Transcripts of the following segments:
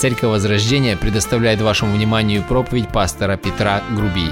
Церковь Возрождения предоставляет вашему вниманию проповедь пастора Петра Грубий.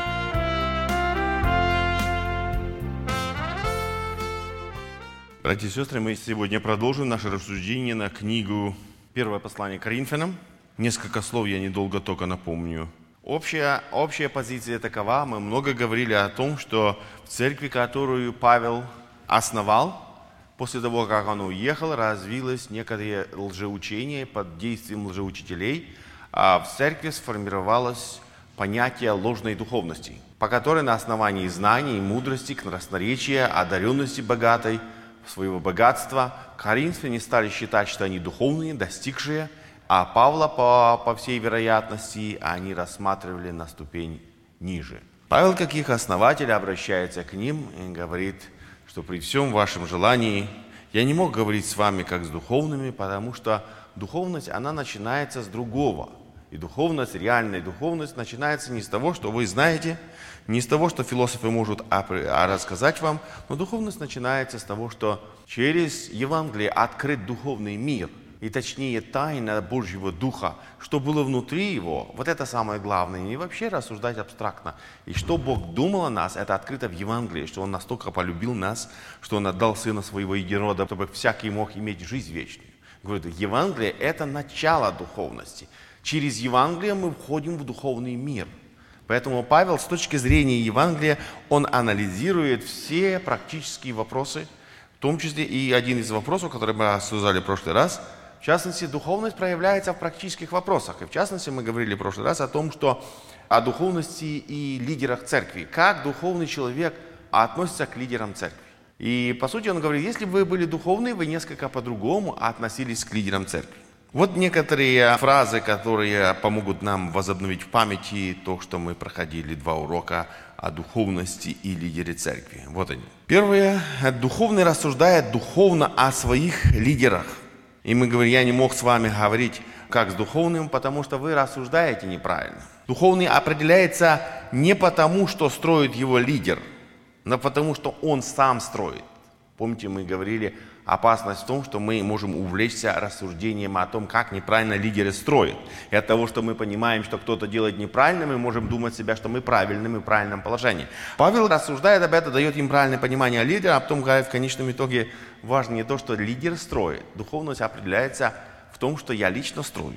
Братья и сестры, мы сегодня продолжим наше рассуждение на книгу «Первое послание к Коринфянам». Несколько слов я недолго только напомню. Общая позиция такова. Мы много говорили о том, что в церкви, которую Павел основал, после того, как он уехал, развилось некоторые лжеучения под действием лжеучителей, а в церкви сформировалось понятие ложной духовности, по которой на основании знаний и мудрости, красноречия, одаренности богатой, своего богатства, коринфяне стали считать, что они духовные, достигшие, а Павла, по всей вероятности, они рассматривали на ступень ниже. Павел, как их основатель, обращается к ним и говорит, что при всем вашем желании я не мог говорить с вами как с духовными, потому что духовность, она начинается с другого. И духовность, реальная духовность начинается не с того, что вы знаете, не с того, что философы могут рассказать вам, но духовность начинается с того, что через Евангелие открыт духовный мир, и точнее тайна Божьего Духа, что было внутри его, вот это самое главное, не вообще рассуждать абстрактно. И что Бог думал о нас, это открыто в Евангелии, что Он настолько полюбил нас, что Он отдал Сына Своего Единородного, чтобы всякий мог иметь жизнь вечную. Говорит, Евангелие – это начало духовности. Через Евангелие мы входим в духовный мир. Поэтому Павел с точки зрения Евангелия, он анализирует все практические вопросы, в том числе и один из вопросов, который мы обсуждали в прошлый раз. В частности, духовность проявляется в практических вопросах. И в частности, мы говорили в прошлый раз о том, что о духовности и лидерах церкви. Как духовный человек относится к лидерам церкви. И по сути он говорит, если бы вы были духовны, вы несколько по-другому относились к лидерам церкви. Вот некоторые фразы, которые помогут нам возобновить в памяти то, что мы проходили 2 урока о духовности и лидере церкви. Вот они. Первое. Духовный рассуждает духовно о своих лидерах. И мы говорим, я не мог с вами говорить как с духовным, потому что вы рассуждаете неправильно. Духовный определяется не потому, что строит его лидер, но потому, что он сам строит. Помните, мы говорили, опасность в том, что мы можем увлечься рассуждением о том, как неправильно лидеры строят. И от того, что мы понимаем, что кто-то делает неправильно, мы можем думать себя, что мы правильным и в правильном положении. Павел рассуждает об этом, дает им правильное понимание лидера, а потом говорит, в конечном итоге важно не то, что лидер строит. Духовность определяется в том, что я лично строю.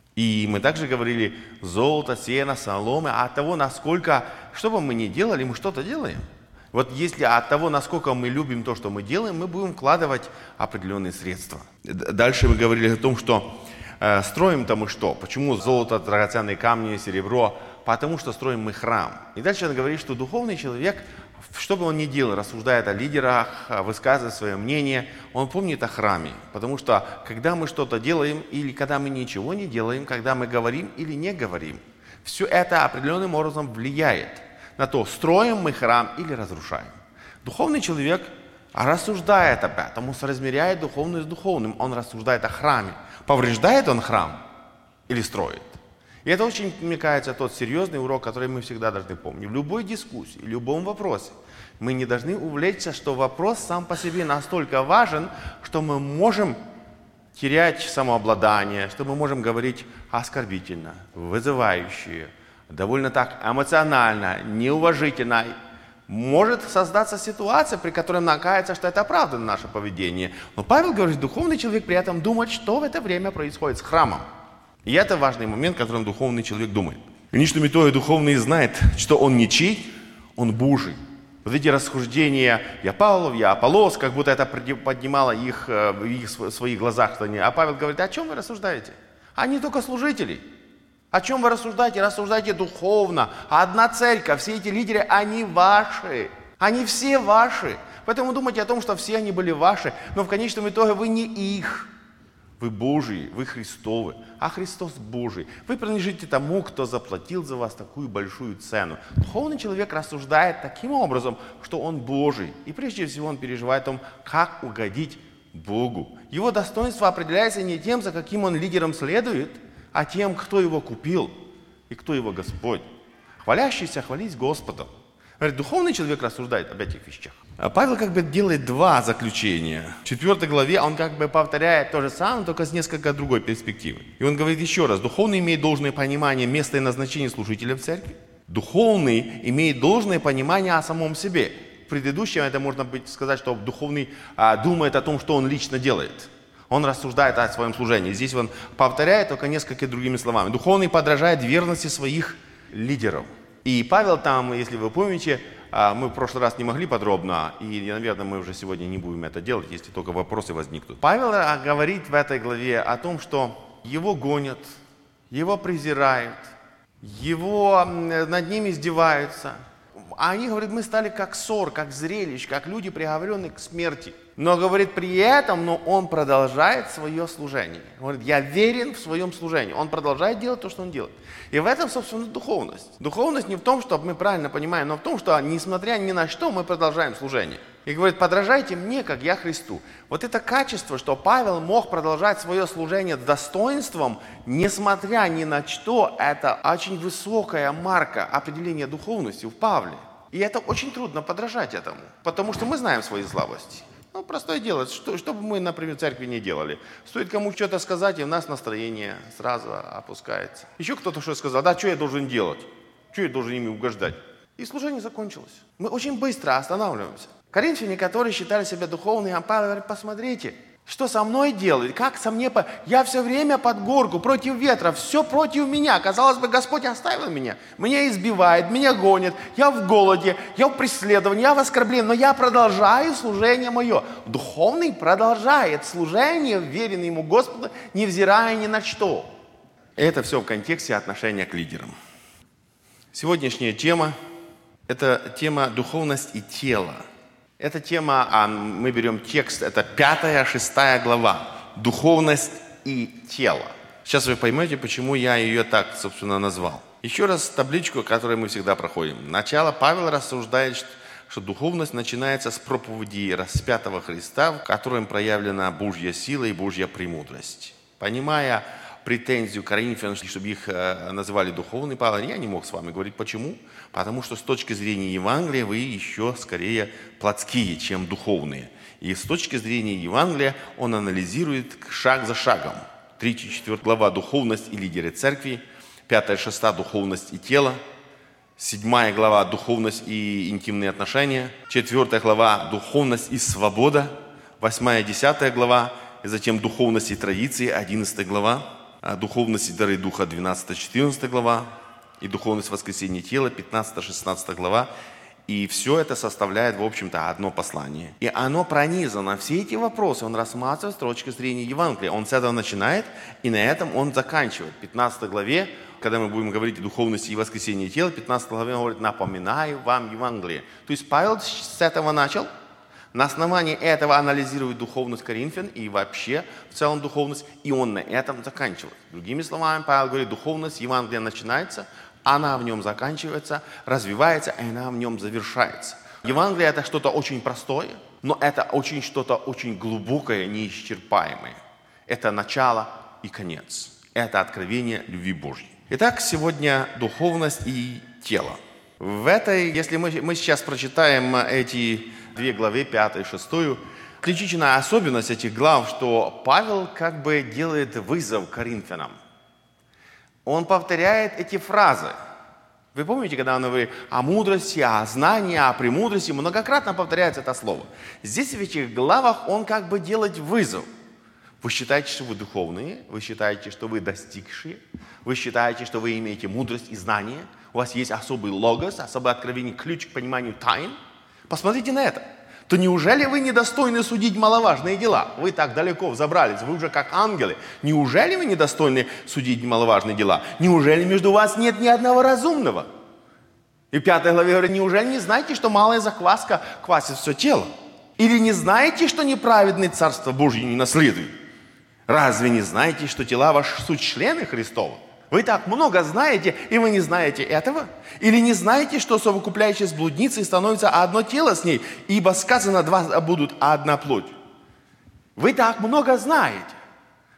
И мы также говорили, золото, сено, солома, от того, насколько, что бы мы ни делали, мы что-то делаем. Вот если от того, насколько мы любим то, что мы делаем, мы будем вкладывать определенные средства. Дальше мы говорили о том, что строим-то мы что? Почему золото, драгоценные камни, серебро? Потому что строим мы храм. И дальше он говорит, что духовный человек, что бы он ни делал, рассуждает о лидерах, высказывает свое мнение, он помнит о храме. Потому что когда мы что-то делаем или когда мы ничего не делаем, когда мы говорим или не говорим, все это определенным образом влияет на то, строим мы храм или разрушаем. Духовный человек рассуждает об этом, он соразмеряет духовное с духовным, он рассуждает о храме. Повреждает он храм или строит? И это очень, мне кажется, тот серьезный урок, который мы всегда должны помнить. В любой дискуссии, в любом вопросе мы не должны увлечься, что вопрос сам по себе настолько важен, что мы можем терять самообладание, что мы можем говорить оскорбительно, вызывающе, довольно так эмоционально, неуважительно. Может создаться ситуация, при которой нам кажется, что это оправдано наше поведение. Но Павел говорит, духовный человек при этом думает, что в это время происходит с храмом. И это важный момент, о котором духовный человек думает. В конечном итоге духовный знает, что он ничей, он Божий. Вот эти расхождения, я Павлов, я Аполлос, как будто это поднимало их в своих глазах. А Павел говорит, о чем вы рассуждаете? Они только служители. О чем вы рассуждаете? Рассуждайте духовно. Одна церковь, все эти лидеры, они ваши. Они все ваши. Поэтому думайте о том, что все они были ваши, но в конечном итоге вы не их. Вы Божьи, вы Христовы, а Христос Божий. Вы принадлежите тому, кто заплатил за вас такую большую цену. Духовный человек рассуждает таким образом, что он Божий. И прежде всего он переживает о том, как угодить Богу. Его достоинство определяется не тем, за каким он лидером следует, а тем, кто его купил и кто его Господь. Хвалящийся хвались Господом. Говорит, духовный человек рассуждает об этих вещах. А Павел как бы делает два заключения. В 4 главе он как бы повторяет то же самое, только с несколько другой перспективы. И он говорит еще раз, духовный имеет должное понимание места и назначения служителя в церкви. Духовный имеет должное понимание о самом себе. В предыдущем это можно сказать, что духовный думает о том, что он лично делает. Он рассуждает о своем служении. Здесь он повторяет только несколько другими словами. Духовный подражает верности своих лидеров. И Павел там, если вы помните, мы в прошлый раз не могли подробно, и, наверное, мы уже сегодня не будем это делать, если только вопросы возникнут. Павел говорит в этой главе о том, что его гонят, его презирают, над ним издеваются. А они, говорят, мы стали как ссор, как зрелище, как люди, приговоренные к смерти. Но, говорит, при этом, он продолжает свое служение. Говорит, я верен в своем служении. Он продолжает делать то, что он делает. И в этом, собственно, духовность. Духовность не в том, что мы правильно понимаем, но в том, что, несмотря ни на что, мы продолжаем служение. И говорит, подражайте мне, как я Христу. Вот это качество, что Павел мог продолжать свое служение с достоинством, несмотря ни на что, это очень высокая марка определения духовности в Павле. И это очень трудно подражать этому, потому что мы знаем свои слабости. Простое дело, что бы мы, например, в церкви не делали. Стоит кому что-то сказать, и у нас настроение сразу опускается. Еще кто-то что сказал, да, что я должен делать? Что я должен ими угождать? И служение закончилось. Мы очень быстро останавливаемся. Коринфяне, которые считали себя духовными, а Павел говорит, посмотрите, что со мной делает, как со мной... Я все время под горку, против ветра, все против меня. Казалось бы, Господь оставил меня. Меня избивает, меня гонит. Я в голоде, я в преследовании, я в оскорблении. Но я продолжаю служение мое. Духовный продолжает служение, веренный ему Господу, невзирая ни на что. Это все в контексте отношения к лидерам. Сегодняшняя тема – это тема духовность и тело. Эта тема, мы берем текст, это 5-6 глава, духовность и тело. Сейчас вы поймете, почему я ее так, собственно, назвал. Еще раз табличку, которую мы всегда проходим. Начало Павел рассуждает, что духовность начинается с проповеди распятого Христа, в котором проявлена Божья сила и Божья премудрость. Понимая претензию коринфян, чтобы их называли духовными, Павел, я не мог с вами говорить. Почему? Потому что с точки зрения Евангелия вы еще скорее плотские, чем духовные. И с точки зрения Евангелия он анализирует шаг за шагом. 3-4 глава духовность и лидеры церкви, 5-6 духовность и тело, 7 глава духовность и интимные отношения, 4 глава духовность и свобода, 8-10 глава, и затем духовность и традиции, 11 глава, духовность и дары Духа, 12-14 глава, и духовность воскресения тела, 15-16 глава. И все это составляет, в общем-то, одно послание. И оно пронизано, все эти вопросы он рассматривает с точки зрения Евангелия. Он с этого начинает, и на этом он заканчивает. В 15 главе, когда мы будем говорить о духовности и воскресении тела, в 15 главе он говорит, напоминаю вам Евангелие. То есть Павел с этого начал. На основании этого анализирует духовность коринфян и вообще в целом духовность, и он на этом заканчивает. Другими словами, Павел говорит, духовность Евангелия начинается, она в нем заканчивается, развивается, и она в нем завершается. Евангелие – это что-то очень простое, но это что-то очень глубокое, неисчерпаемое. Это начало и конец. Это откровение любви Божьей. Итак, сегодня духовность и тело. Если мы сейчас прочитаем эти 2 главы, 5 и 6, отличительная особенность этих глав, что Павел как бы делает вызов коринфянам. Он повторяет эти фразы. Вы помните, когда он говорит о мудрости, о знании, о премудрости, многократно повторяется это слово. Здесь в этих главах он как бы делает вызов. Вы считаете, что вы духовные, вы считаете, что вы достигшие, вы считаете, что вы имеете мудрость и знание, у вас есть особый логос, особое откровение, ключ к пониманию тайн. Посмотрите на это. То неужели вы недостойны судить маловажные дела? Вы так далеко взобрались, вы уже как ангелы. Неужели вы недостойны судить маловажные дела? Неужели между вас нет ни одного разумного? И в 5 главе говорит, неужели не знаете, что малая закваска квасит все тело? Или не знаете, что неправедный Царство Божье не наследует? Разве не знаете, что тела ваши суть члены Христова? Вы так много знаете, и вы не знаете этого? Или не знаете, что совокупляющие с блудницей становится одно тело с ней, ибо сказано, 2 будут одна плоть? Вы так много знаете.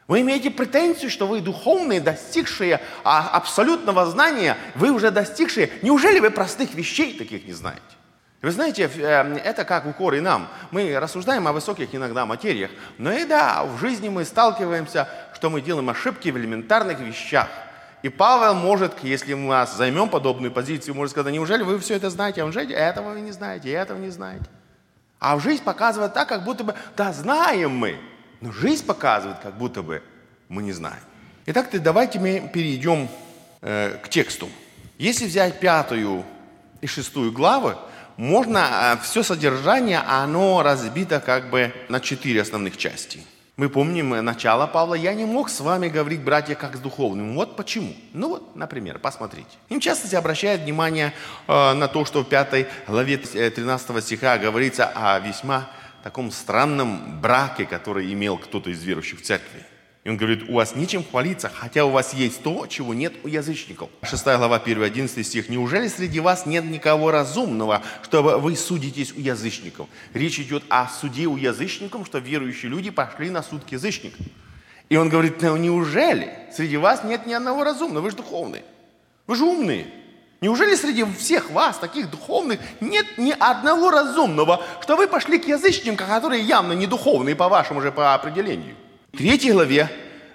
Вы имеете претензию, что вы духовные, достигшие абсолютного знания, вы уже достигшие. Неужели вы простых вещей таких не знаете? Вы знаете, это как укор и нам. Мы рассуждаем о высоких иногда материях, но и да, в жизни мы сталкиваемся, что мы делаем ошибки в элементарных вещах. И Павел может, если мы нас займем подобную позицию, может сказать: неужели вы все это знаете, а неужели этого вы не знаете, и этого не знаете? А жизнь показывает так, как будто бы, да, знаем мы, но жизнь показывает, как будто бы мы не знаем. Итак, давайте мы перейдем к тексту. Если взять 5 и 6 главы, можно, все содержание, оно разбито как бы на 4 основных части. Мы помним начало Павла: «Я не мог с вами говорить, братья, как с духовными». Вот почему. Ну вот, например, посмотрите. Им часто обращают внимание на то, что в 5 главе 13 стиха говорится о весьма таком странном браке, который имел кто-то из верующих в церкви. И он говорит: у вас нечем хвалиться, хотя у вас есть то, чего нет у язычников. 6 глава, 1-11 стих. «Неужели среди вас нет никого разумного, чтобы вы судитесь у язычников?» Речь идет о суде у язычников, что верующие люди пошли на суд к язычникам. И он говорит: ну, неужели среди вас нет ни одного разумного? Вы же духовные, вы же умные. Неужели среди всех вас, таких духовных, нет ни одного разумного, что вы пошли к язычникам, которые явно не духовные по вашему же по определению? В 3 главе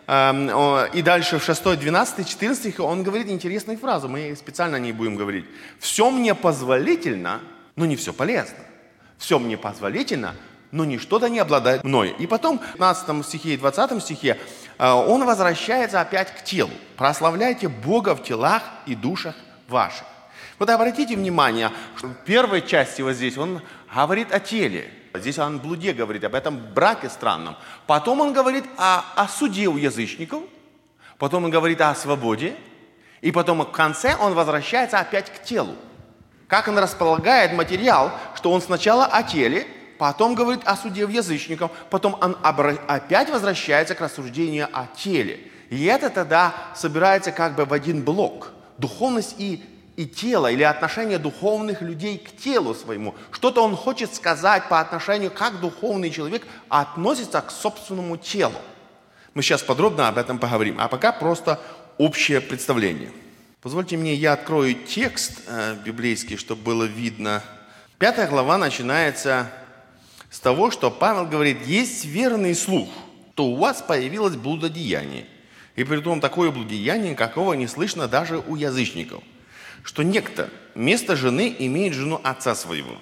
и дальше в 6, 12, 14 он говорит интересную фразу, мы специально о ней будем говорить. «Все мне позволительно, но не все полезно. Все мне позволительно, но ничто да не обладает мной». И потом в 15 стихе и 20 стихе он возвращается опять к телу. «Прославляйте Бога в телах и душах ваших». Вот обратите внимание, что в первой части вот здесь он говорит о теле. Здесь он о блуде говорит, об этом браке странном. Потом он говорит о суде у язычников. Потом он говорит о свободе. И потом в конце он возвращается опять к телу. Как он располагает материал, что он сначала о теле, потом говорит о суде у язычников, потом он опять возвращается к рассуждению о теле. И это тогда собирается как бы в один блок. Духовность и тело, или отношение духовных людей к телу своему. Что-то он хочет сказать по отношению, как духовный человек относится к собственному телу. Мы сейчас подробно об этом поговорим, а пока просто общее представление. Позвольте мне, я открою текст библейский, чтобы было видно. 5 глава начинается с того, что Павел говорит: «Есть верный слух, что у вас появилось блудодеяние, и притом такое блудодеяние, какого не слышно даже у язычников, что некто вместо жены имеет жену отца своего.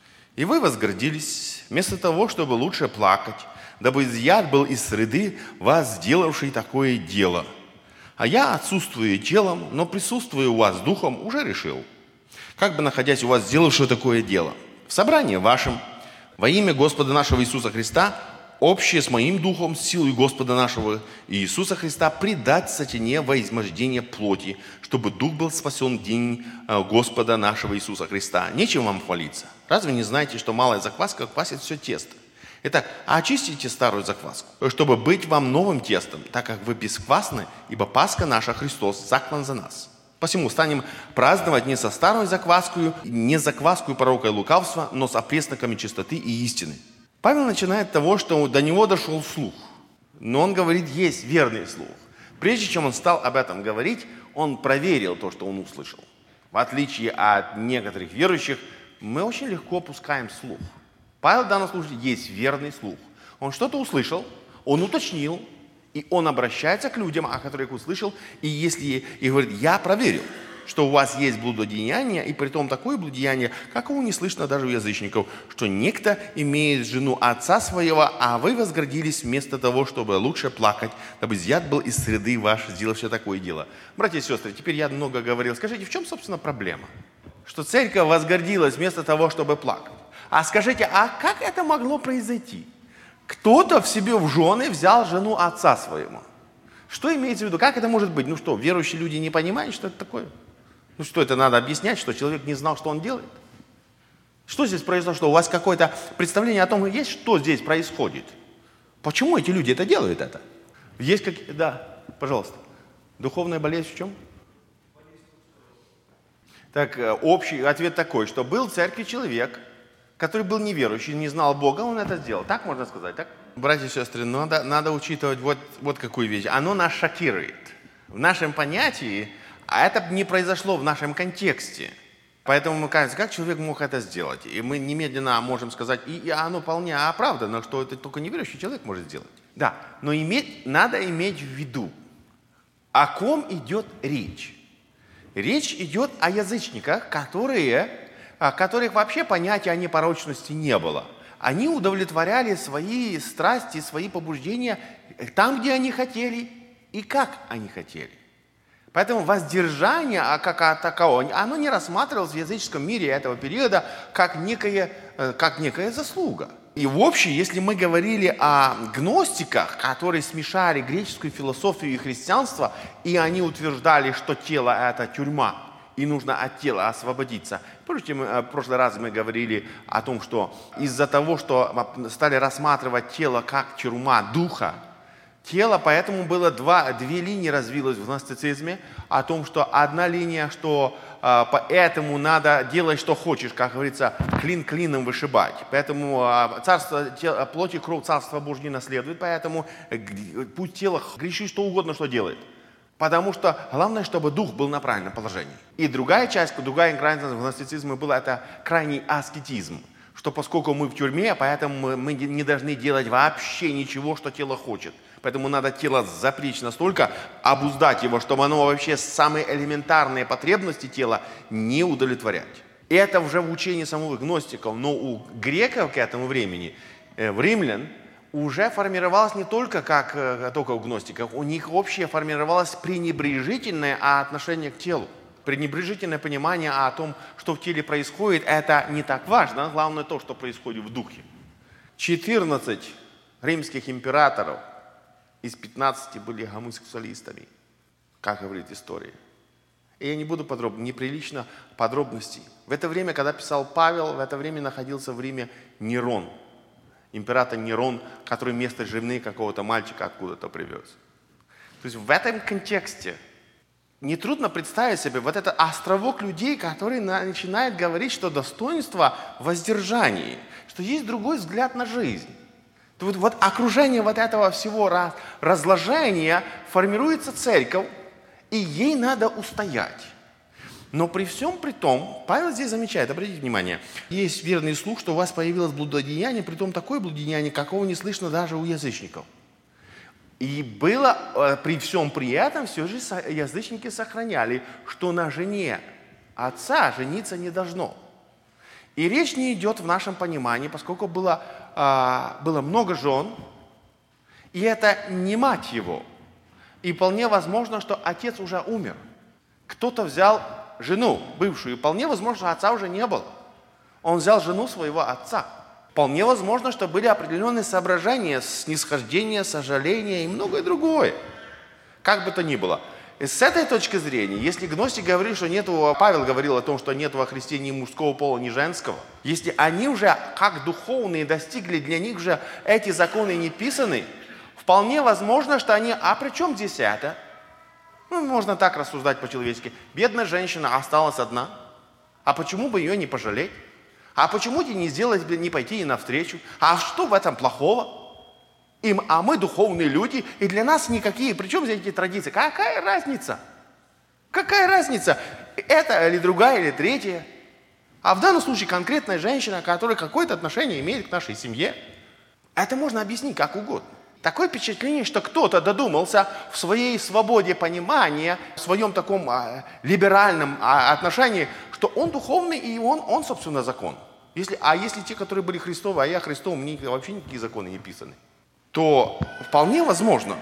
И вы возгордились, вместо того, чтобы лучше плакать, дабы изъят был из среды вас, сделавший такое дело. А я, отсутствуя телом, но присутствуя у вас духом, уже решил, как бы находясь у вас, сделавшего такое дело, в собрании вашем, во имя Господа нашего Иисуса Христа, общее с моим духом, с силой Господа нашего Иисуса Христа, предать сатане во измождение плоти, чтобы дух был спасен в день Господа нашего Иисуса Христа. Нечем вам хвалиться. Разве не знаете, что малая закваска квасит все тесто? Итак, очистите старую закваску, чтобы быть вам новым тестом, так как вы бесквасны, ибо Пасха наша Христос заклан за нас. Посему станем праздновать не со старой закваскою, не закваскою порока и лукавства, но с опресноками чистоты и истины». Павел начинает с того, что до него дошел слух. Но он говорит, есть верный слух. Прежде чем он стал об этом говорить, он проверил то, что он услышал. В отличие от некоторых верующих, мы очень легко опускаем слух. Павел в данном случае есть верный слух. Он что-то услышал, он уточнил, и он обращается к людям, о которых услышал, и говорит: я проверил, что у вас есть блудодеяние, и притом такое блудодеяние, какого не слышно даже у язычников, что некто имеет жену отца своего, а вы возгордились вместо того, чтобы лучше плакать, дабы изъят был из среды ваш, сделавший такое дело. Братья и сестры, теперь я много говорил. Скажите, в чем, собственно, проблема? Что церковь возгордилась вместо того, чтобы плакать. А скажите, а как это могло произойти? Кто-то в себе в жены взял жену отца своего. Что имеется в виду? Как это может быть? Ну что, верующие люди не понимают, что это такое? Ну что, это надо объяснять, что человек не знал, что он делает? Что здесь произошло? У вас какое-то представление о том, есть, что здесь происходит? Почему эти люди это делают? Есть какие... Да, пожалуйста. Духовная болезнь в чем? Так, общий ответ такой, что был в церкви человек, который был неверующий, не знал Бога, он это сделал. Так можно сказать, так? Братья и сестры, надо учитывать вот какую вещь. Оно нас шокирует. В нашем понятии, а это не произошло в нашем контексте. Поэтому мы кажется, как человек мог это сделать? И мы немедленно можем сказать, и оно вполне оправдано, что это только неверующий человек может сделать. Да, но надо иметь в виду, о ком идет речь. Речь идет о язычниках, которых вообще понятия о непорочности не было. Они удовлетворяли свои страсти, свои побуждения там, где они хотели и как они хотели. Поэтому воздержание, как таковое, оно не рассматривалось в языческом мире этого периода как некая заслуга. И в общем, если мы говорили о гностиках, которые смешали греческую философию и христианство, и они утверждали, что тело – это тюрьма, и нужно от тела освободиться. Помните, в прошлый раз мы говорили о том, что из-за того, что стали рассматривать тело как тюрьма духа, тело, поэтому было две линии развилось в гностицизме, о том, что одна линия, что поэтому надо делать, что хочешь, как говорится, клин клином вышибать. Поэтому плоть и кровь Царства Божьего не наследует, поэтому путь тела грешит что угодно, что делает. Потому что главное, чтобы дух был на правильном положении. И другая крайность в гностицизме была это крайний аскетизм. Что поскольку мы в тюрьме, поэтому мы не должны делать вообще ничего, что тело хочет. Поэтому надо тело запречь настолько, обуздать его, чтобы оно вообще самые элементарные потребности тела не удовлетворять. И это уже в учении самих гностиков. Но у греков к этому времени, в римлян, уже формировалось не только только у гностиков, у них общее формировалось пренебрежительное отношение к телу. Пренебрежительное понимание о том, что в теле происходит, это не так важно. Главное то, что происходит в духе. 14 римских императоров из 15 были гомосексуалистами, как говорит история. И я не буду неприлично подробностей. В это время, когда писал Павел, в это время находился в Риме Нерон. Император Нерон, который вместо жены какого-то мальчика откуда-то привез. То есть в этом контексте нетрудно представить себе вот этот островок людей, который начинает говорить, что достоинство в воздержании, что есть другой взгляд на жизнь. То вот окружение вот этого всего разложения формируется церковь, и ей надо устоять. Но при всем при том, Павел здесь замечает, обратите внимание, есть верный слух, что у вас появилось блудодеяние, притом такое блудодеяние, какого не слышно даже у язычников. И было при всем при этом, все же язычники сохраняли, что на жене отца жениться не должно. И речь не идет в нашем понимании, поскольку было много жен, и это не мать его. И вполне возможно, что отец уже умер. Кто-то взял жену бывшую, и вполне возможно, что отца уже не было. Он взял жену своего отца. Вполне возможно, что были определенные соображения, снисхождения, сожаления и многое другое. Как бы то ни было. И с этой точки зрения, если гностик говорит, что Павел говорил о том, что нет во Христе ни мужского пола, ни женского, если они уже, как духовные, достигли, для них же эти законы не писаны, вполне возможно, что они, а при чем здесь это? Можно так рассуждать по-человечески. Бедная женщина осталась одна. А почему бы ее не пожалеть? А почему не пойти ей навстречу? А что в этом плохого? А мы духовные люди, и для нас никакие. Причем здесь эти традиции? Какая разница? Какая разница? Это или другая, или третья? А в данном случае конкретная женщина, которая какое-то отношение имеет к нашей семье. Это можно объяснить как угодно. Такое впечатление, что кто-то додумался в своей свободе понимания, в своем таком либеральном отношении, что он духовный и он собственно, закон. Если те, которые были Христовы, а я Христов, мне вообще никакие законы не писаны, то вполне возможно,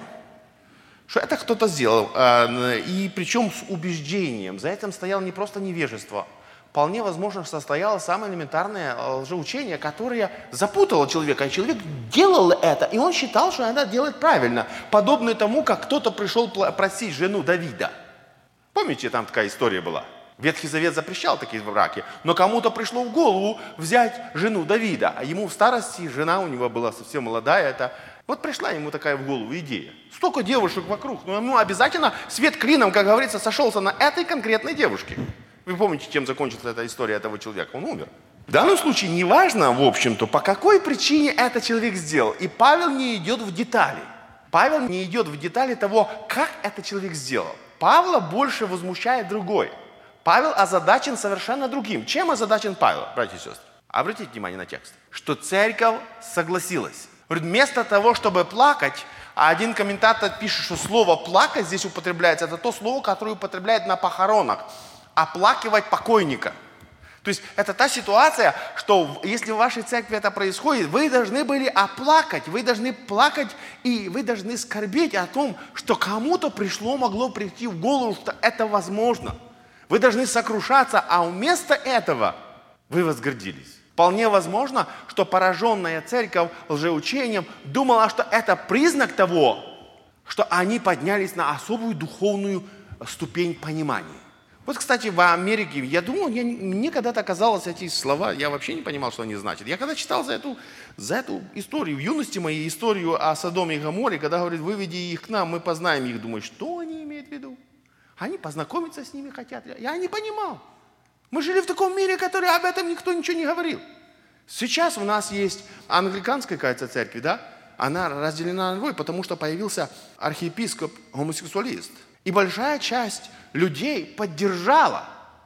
что это кто-то сделал, и причем с убеждением. За этим стояло не просто невежество. Вполне возможно, состояло самое элементарное лжеучение, которое запутало человека. И человек делал это, и он считал, что это делает правильно. Подобно тому, как кто-то пришел просить жену Давида. Помните, там такая история была? Ветхий Завет запрещал такие браки, но кому-то пришло в голову взять жену Давида. А ему в старости, жена у него была совсем молодая. Вот пришла ему такая в голову идея. Столько девушек вокруг, но ему обязательно свет клином, как говорится, сошелся на этой конкретной девушке. Вы помните, чем закончилась эта история этого человека? Он умер. В данном случае не важно, в общем-то, по какой причине этот человек сделал. И Павел не идет в детали. Павел не идет в детали того, как этот человек сделал. Павла больше возмущает другой. Павел озадачен совершенно другим. Чем озадачен Павел, братья и сестры? Обратите внимание на текст. Что церковь согласилась. Вместо того, чтобы плакать, один комментатор пишет, что слово «плакать» здесь употребляется. Это то слово, которое употребляют на похоронах. Оплакивать покойника. То есть это та ситуация, что если в вашей церкви это происходит, вы должны были оплакать, вы должны плакать и вы должны скорбеть о том, что кому-то могло прийти в голову, что это возможно. Вы должны сокрушаться, а вместо этого вы возгордились. Вполне возможно, что пораженная церковь лжеучением думала, что это признак того, что они поднялись на особую духовную ступень понимания. Вот, кстати, в Америке, я думал, мне когда-то казалось эти слова, я вообще не понимал, что они значат. Я когда читал за эту историю, в юности моей историю о Содоме и Гоморе, когда говорит, выведи их к нам, мы познаем их, думаю, что они имеют в виду? Они познакомиться с ними хотят. Я не понимал. Мы жили в таком мире, который об этом никто ничего не говорил. Сейчас у нас есть англиканская, кажется, церковь, да? Она разделена на двое, потому что появился архиепископ-гомосексуалист. И большая часть людей поддержала.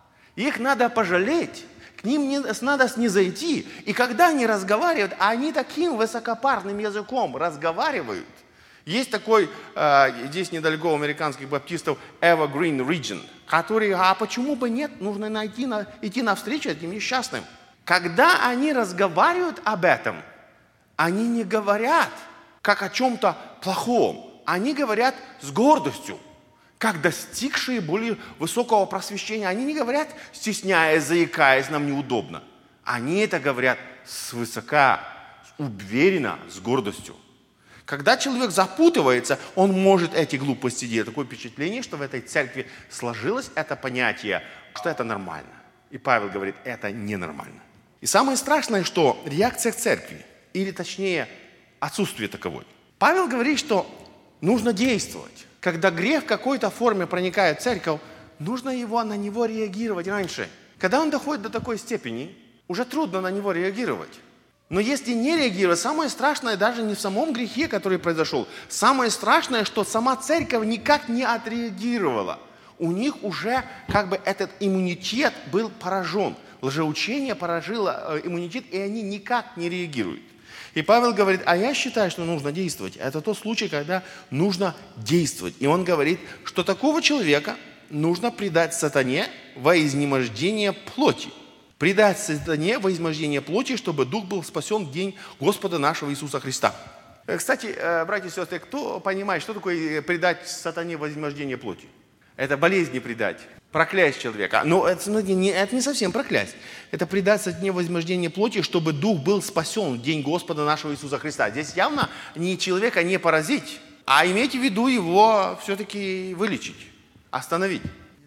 Их надо пожалеть, к ним надо снизойти. И когда они разговаривают, они таким высокопарным языком разговаривают. Есть такой, здесь недалеко у американских баптистов, Evergreen Region, который, а почему бы нет, нужно идти навстречу этим несчастным. Когда они разговаривают об этом, они не говорят как о чем-то плохом, они говорят с гордостью. Как достигшие более высокого просвещения. Они не говорят, стесняясь, заикаясь, нам неудобно. Они это говорят свысока, уверенно, с гордостью. Когда человек запутывается, он может эти глупости делать. Такое впечатление, что в этой церкви сложилось это понятие, что это нормально. И Павел говорит, это ненормально. И самое страшное, что реакция церкви, или точнее отсутствие таковой. Павел говорит, что нужно действовать. Когда грех в какой-то форме проникает в церковь, нужно на него реагировать раньше. Когда он доходит до такой степени, уже трудно на него реагировать. Но если не реагировать, самое страшное даже не в самом грехе, который произошел. Самое страшное, что сама церковь никак не отреагировала. У них уже этот иммунитет был поражен. Лжеучение поражило иммунитет, и они никак не реагируют. И Павел говорит, а я считаю, что нужно действовать. Это тот случай, когда нужно действовать. И он говорит, что такого человека нужно предать сатане во изнемождение плоти. Предать сатане во изнемождение плоти, чтобы дух был спасен в день Господа нашего Иисуса Христа. Кстати, братья и сестры, кто понимает, что такое предать сатане во изнемождение плоти? Это болезни предать, проклясть человека. Но это не совсем проклясть. Это предать сатане во изнемождение плоти, чтобы дух был спасен в день Господа нашего Иисуса Христа. Здесь явно человека не поразить, а имейте в виду его все-таки вылечить, остановить.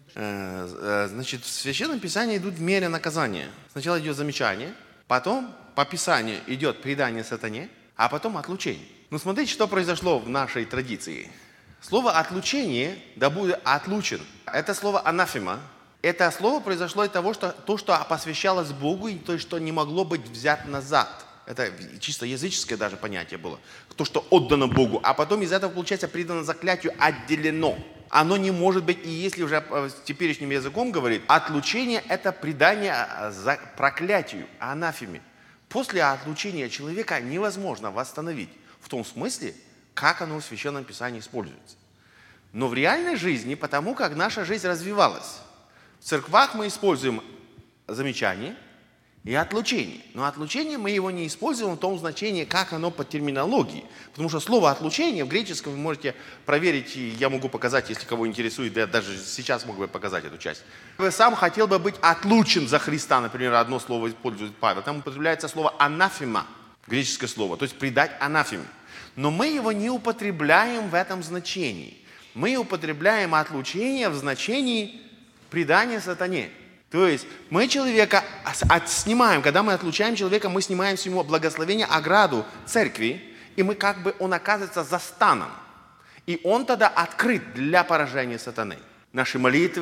Значит, в Священном Писании идут меры наказания. Сначала идет замечание, потом по Писанию идет предание сатане, а потом отлучение. Ну, смотрите, что произошло в нашей традиции. Слово «отлучение», да будет «отлучен», это слово «анафема». Это слово произошло от того, что то, что посвящалось Богу, и то, что не могло быть взято назад. Это чисто языческое даже понятие было. То, что отдано Богу. А потом из этого, получается, придано заклятию «отделено». Оно не может быть, и если уже теперешним языком говорить, отлучение – это предание проклятию, анафеме. После отлучения человека невозможно восстановить в том смысле, как оно в Священном Писании используется. Но в реальной жизни, потому как наша жизнь развивалась, в церквах мы используем замечание и отлучение. Но отлучение мы его не используем в том значении, как оно по терминологии. Потому что слово «отлучение» в греческом вы можете проверить, и я могу показать, если кого интересует, я даже сейчас могу бы показать эту часть. Вы сам хотел бы быть отлучен за Христа, например, одно слово использует Павел. Там употребляется слово «анафема», греческое слово, то есть предать анафеме. Но мы его не употребляем в этом значении. Мы употребляем отлучение в значении предания сатане. То есть мы человека снимаем, когда мы отлучаем человека, мы снимаем с него благословение, ограду церкви, и он оказывается за станом. И он тогда открыт для поражения сатаны. Наши молитвы,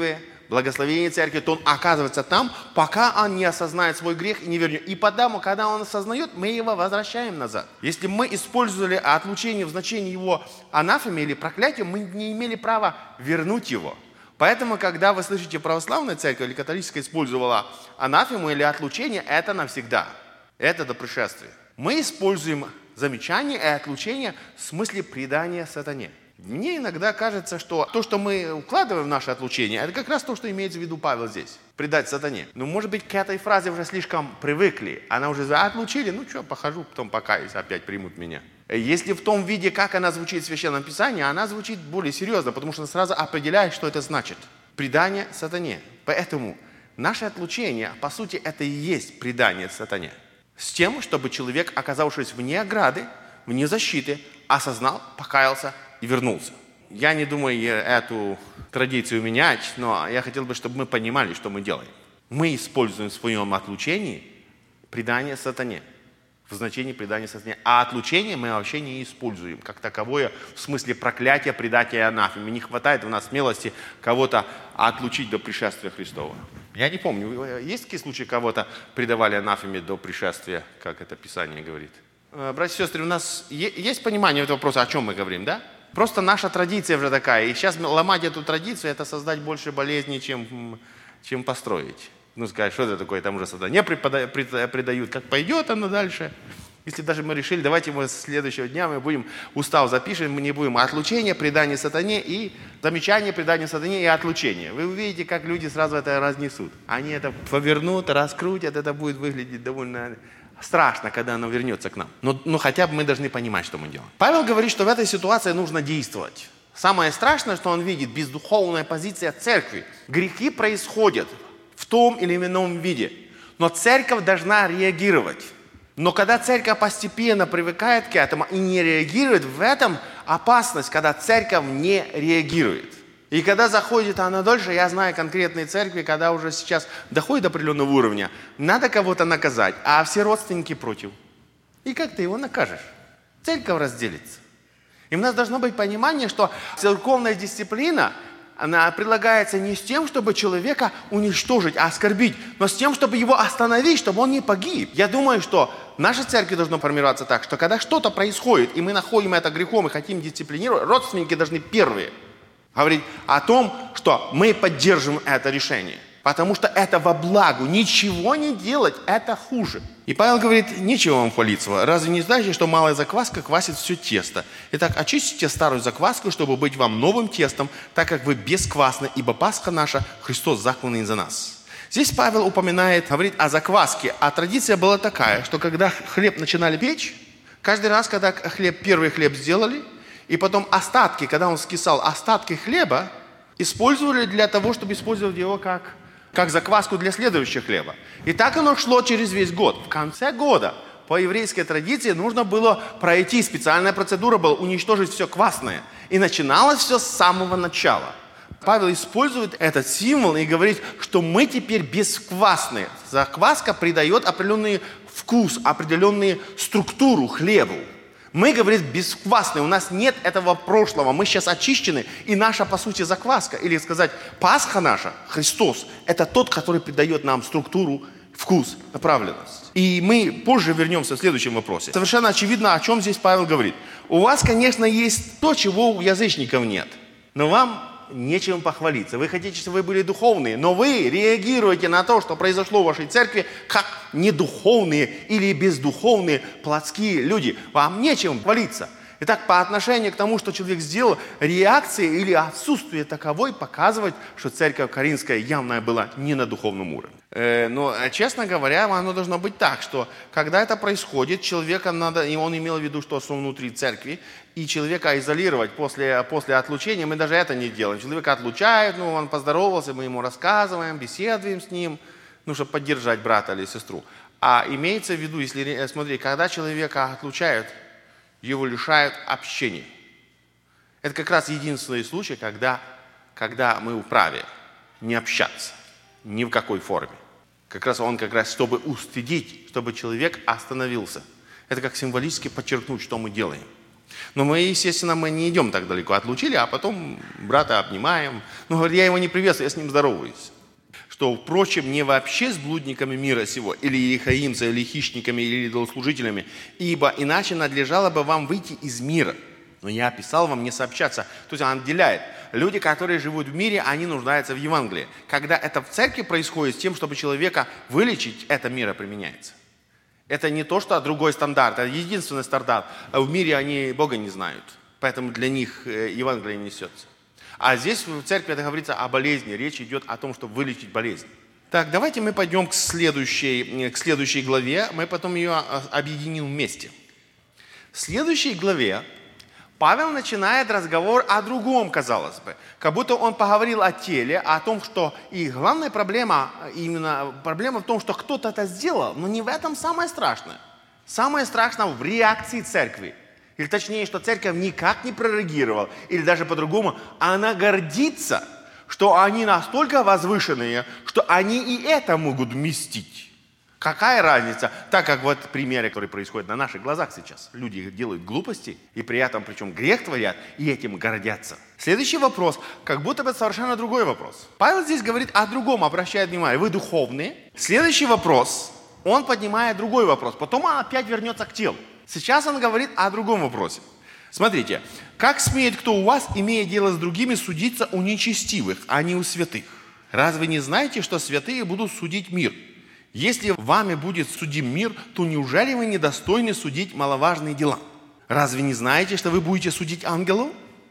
благословение церкви, то он оказывается там, пока он не осознает свой грех и не вернет. И потому, когда он осознает, мы его возвращаем назад. Если мы использовали отлучение в значении его анафемы или проклятия, мы не имели права вернуть его. Поэтому, когда вы слышите, православная церковь или католическая использовала анафему или отлучение, это навсегда. Это до пришествия. Мы используем замечание и отлучение в смысле предания сатане. Мне иногда кажется, что то, что мы укладываем в наше отлучение, это как раз то, что имеется в виду Павел здесь. Предать сатане. Но, может быть, к этой фразе уже слишком привыкли. Она уже отлучили, ну что, похожу, потом покаюсь, опять примут меня. Если в том виде, как она звучит в Священном Писании, она звучит более серьезно, потому что она сразу определяет, что это значит. Предание сатане. Поэтому наше отлучение, по сути, это и есть предание сатане. С тем, чтобы человек, оказавшись вне ограды, вне защиты, осознал, покаялся и вернулся. Я не думаю эту традицию менять, но я хотел бы, чтобы мы понимали, что мы делаем. Мы используем в своем отлучении предание сатане, в значении предания сатане. А отлучение мы вообще не используем как таковое в смысле проклятия, предателя и анафемы. Не хватает у нас смелости кого-то отлучить до пришествия Христова. Я не помню, есть такие случаи, кого-то предавали анафеме до пришествия, как это Писание говорит? Братья и сестры, у нас есть понимание этого вопроса, о чем мы говорим, да? Просто наша традиция уже такая. И сейчас ломать эту традицию, это создать больше болезней, чем построить. Ну, сказать, что это такое, там уже сатане предают, как пойдет оно дальше. Если даже мы решили, давайте мы с следующего дня мы будем, устав запишем, мы не будем отлучение, предание сатане и замечание, предание сатане и отлучение. Вы увидите, как люди сразу это разнесут. Они это повернут, раскрутят, это будет выглядеть довольно страшно, когда оно вернется к нам. Но хотя бы мы должны понимать, что мы делаем. Павел говорит, что в этой ситуации нужно действовать. Самое страшное, что он видит, бездуховная позиция церкви. Грехи происходят в том или ином виде, но церковь должна реагировать. Но когда церковь постепенно привыкает к этому и не реагирует, в этом опасность, когда церковь не реагирует. И когда заходит она дольше, я знаю конкретные церкви, когда уже сейчас доходит до определенного уровня, надо кого-то наказать, а все родственники против. И как ты его накажешь? Церковь разделится. И у нас должно быть понимание, что церковная дисциплина, она предлагается не с тем, чтобы человека уничтожить, а оскорбить, но с тем, чтобы его остановить, чтобы он не погиб. Я думаю, что наша церковь должна формироваться так, что когда что-то происходит, и мы находим это грехом и хотим дисциплинировать, родственники должны первые говорить о том, что мы поддерживаем это решение. Потому что это во благо. Ничего не делать, это хуже. И Павел говорит, нечего вам хвалиться. Разве не знаете, что малая закваска квасит все тесто? Итак, очистите старую закваску, чтобы быть вам новым тестом, так как вы бесквасны, ибо Пасха наша, Христос закланный за нас. Здесь Павел говорит о закваске. А традиция была такая, что когда хлеб начинали печь, каждый раз, когда первый хлеб сделали, и потом остатки, когда он скисал, остатки хлеба использовали для того, чтобы использовать его как закваску для следующего хлеба. И так оно шло через весь год. В конце года по еврейской традиции нужно было пройти, специальная процедура была уничтожить все квасное. И начиналось все с самого начала. Павел использует этот символ и говорит, что мы теперь бесквасные. Закваска придает определенный вкус, определенную структуру хлебу. Мы, говорит, бесквасные, у нас нет этого прошлого, мы сейчас очищены, и наша, по сути, закваска, или сказать, Пасха наша, Христос, это тот, который придает нам структуру, вкус, направленность. И мы позже вернемся в следующем вопросе. Совершенно очевидно, о чем здесь Павел говорит. У вас, конечно, есть то, чего у язычников нет, но вам нечем похвалиться. Вы хотите, чтобы вы были духовные, но вы реагируете на то, что произошло в вашей церкви, как недуховные или бездуховные плотские люди. Вам нечем хвалиться. Итак, по отношению к тому, что человек сделал, реакция или отсутствие таковой показывает, что церковь Коринфская явно была не на духовном уровне. Но, честно говоря, оно должно быть так, что когда это происходит, человека надо, и он имел в виду, что он внутри церкви, и человека изолировать после отлучения, мы даже это не делаем. Человека отлучают, он поздоровался, мы ему рассказываем, беседуем с ним, чтобы поддержать брата или сестру. А имеется в виду, если смотри, когда человека отлучают, его лишают общения. Это как раз единственный случай, когда мы вправе не общаться, ни в какой форме. Он чтобы устыдить, чтобы человек остановился. Это как символически подчеркнуть, что мы делаем. Но мы, естественно, не идем так далеко. Отлучили, а потом брата обнимаем. Ну, говорит, я его не приветствую, я с ним здороваюсь. Что, впрочем, не вообще с блудниками мира сего, или лихаимцами, или хищниками, или идолослужителями, ибо иначе надлежало бы вам выйти из мира. Но я описал вам не сообщаться. То есть он отделяет. Люди, которые живут в мире, они нуждаются в Евангелии. Когда это в церкви происходит, с тем, чтобы человека вылечить, это мира применяется. Это не то, что другой стандарт, это единственный стандарт. В мире они Бога не знают, поэтому для них Евангелие несется. А здесь в церкви это говорится о болезни, речь идет о том, чтобы вылечить болезнь. Так, давайте мы пойдем к следующей главе, мы потом ее объединим вместе. В следующей главе Павел начинает разговор о другом, казалось бы. Как будто он поговорил о теле, о том, что и главная проблема, именно проблема в том, что кто-то это сделал, но не в этом самое страшное. Самое страшное в реакции церкви. Или точнее, что церковь никак не прореагировала, или даже по-другому, она гордится, что они настолько возвышенные, что они и это могут вместить. Какая разница? Так как вот примеры, которые происходят на наших глазах сейчас. Люди делают глупости, и при этом, причем грех творят, и этим гордятся. Следующий вопрос, как будто бы совершенно другой вопрос. Павел здесь говорит о другом, обращает внимание. Вы духовные. Следующий вопрос, он поднимает другой вопрос. Потом он опять вернется к телу. Сейчас он говорит о другом вопросе. Смотрите, как смеет кто у вас, имея дело с другими, судиться у нечестивых, а не у святых? Разве не знаете, что святые будут судить мир? Если вами будет судим мир, то неужели вы недостойны судить маловажные дела? Разве не знаете, что вы будете судить ангелов?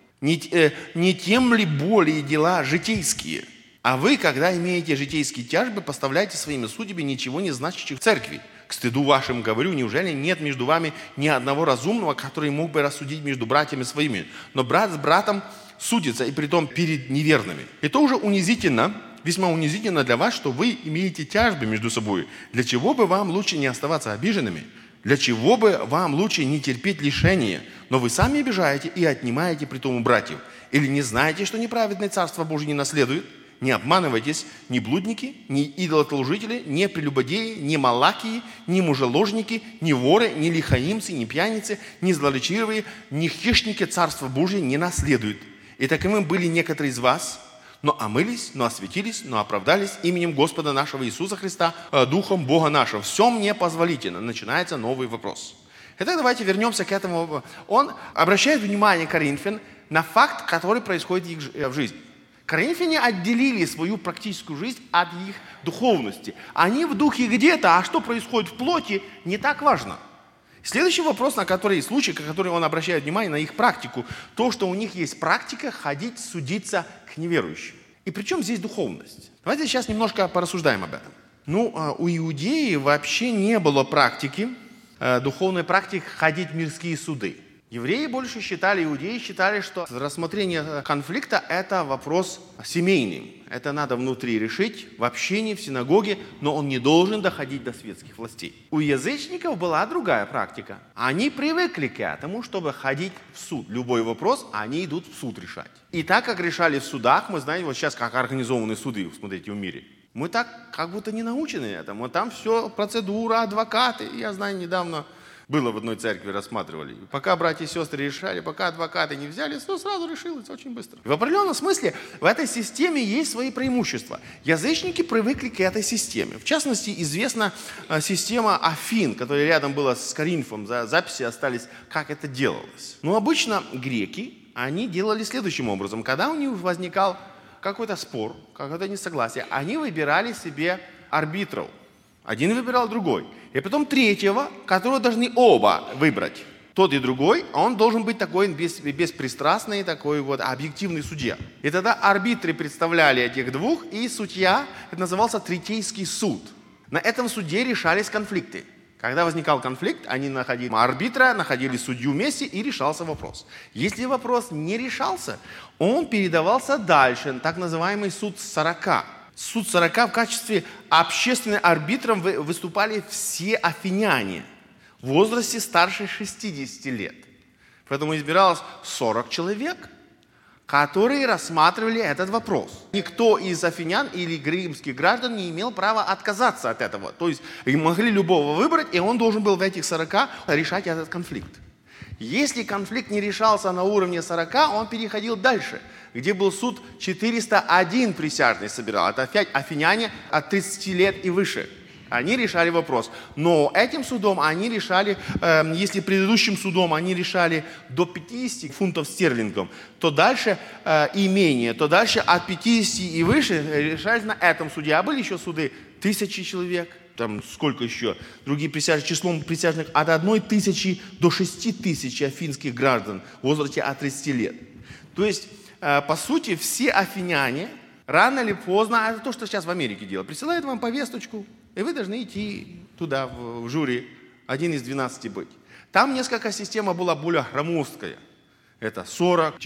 Не тем ли более дела житейские? А вы, когда имеете житейские тяжбы, поставляете своими судьями ничего не значащих в церкви. К стыду вашим говорю, неужели нет между вами ни одного разумного, который мог бы рассудить между братьями своими? Но брат с братом судится, и притом перед неверными. Это уже унизительно, весьма унизительно для вас, что вы имеете тяжбы между собой. Для чего бы вам лучше не оставаться обиженными? Для чего бы вам лучше не терпеть лишения? Но вы сами обижаете и отнимаете притом у братьев. Или не знаете, что неправедное Царство Божие не наследует? Не обманывайтесь, ни блудники, ни идолослужители, ни прелюбодеи, ни малакии, ни мужеложники, ни воры, ни лихаимцы, ни пьяницы, ни злоречивые, ни хищники Царства Божие не наследуют. И таковыми были некоторые из вас, но омылись, но осветились, но оправдались именем Господа нашего Иисуса Христа, Духом Бога нашего. Все мне позволительно. Начинается новый вопрос. Итак, давайте вернемся к этому. Он обращает внимание Коринфян на факт, который происходит в жизни. Коринфяне отделили свою практическую жизнь от их духовности. Они в духе где-то, а что происходит в плоти, не так важно. Следующий вопрос, на который случай, на который он обращает внимание, на их практику, то, что у них есть практика ходить, судиться к неверующим. И причем здесь духовность? Давайте сейчас немножко порассуждаем об этом. У иудеи вообще не было практики, духовной практики ходить в мирские суды. Евреи больше иудеи считали, что рассмотрение конфликта – это вопрос семейный. Это надо внутри решить, в общении, в синагоге, но он не должен доходить до светских властей. У язычников была другая практика. Они привыкли к этому, чтобы ходить в суд. Любой вопрос они идут в суд решать. И так как решали в судах, мы знаем, вот сейчас как организованы суды, смотрите, в мире. Мы так как будто не научены этому. Там все процедура, адвокаты. Я знаю, недавно было в одной церкви, рассматривали. Пока братья и сестры решали, пока адвокаты не взяли, то сразу решилось очень быстро. В определенном смысле в этой системе есть свои преимущества. Язычники привыкли к этой системе. В частности, известна система Афин, которая рядом была с Коринфом. Записи остались, как это делалось. Но обычно греки, они делали следующим образом. Когда у них возникал какой-то спор, какое-то несогласие, они выбирали себе арбитров. Один выбирал другой. И потом третьего, которого должны оба выбрать. Тот и другой, он должен быть такой беспристрастный, такой вот объективный судья. И тогда арбитры представляли этих двух, и судья, это назывался третейский суд. На этом суде решались конфликты. Когда возникал конфликт, они находили арбитра, находили судью вместе, и решался вопрос. Если вопрос не решался, он передавался дальше, так называемый суд 40. Суд 40 в качестве общественным арбитром выступали все афиняне в возрасте старше 60 лет. Поэтому избиралось 40 человек, которые рассматривали этот вопрос. Никто из афинян или римских граждан не имел права отказаться от этого. То есть могли любого выбрать, и он должен был в этих 40 решать этот конфликт. Если конфликт не решался на уровне 40, он переходил дальше, где был суд 401 присяжный собирал. Это опять афиняне от 30 лет и выше. Они решали вопрос. Но этим судом они решали, если предыдущим судом они решали до 50 фунтов стерлингов, то дальше и менее, то дальше от 50 и выше решались на этом суде. А были еще суды 1000 человек, там сколько еще, другие присяжные, числом присяжных от 1000 до 6000 афинских граждан в возрасте от 30 лет. То есть, по сути, все афиняне рано или поздно, это то, что сейчас в Америке делают, присылают вам повесточку, и вы должны идти туда, в жюри, один из 12 быть. Там несколько система была более громоздкая. Это 40,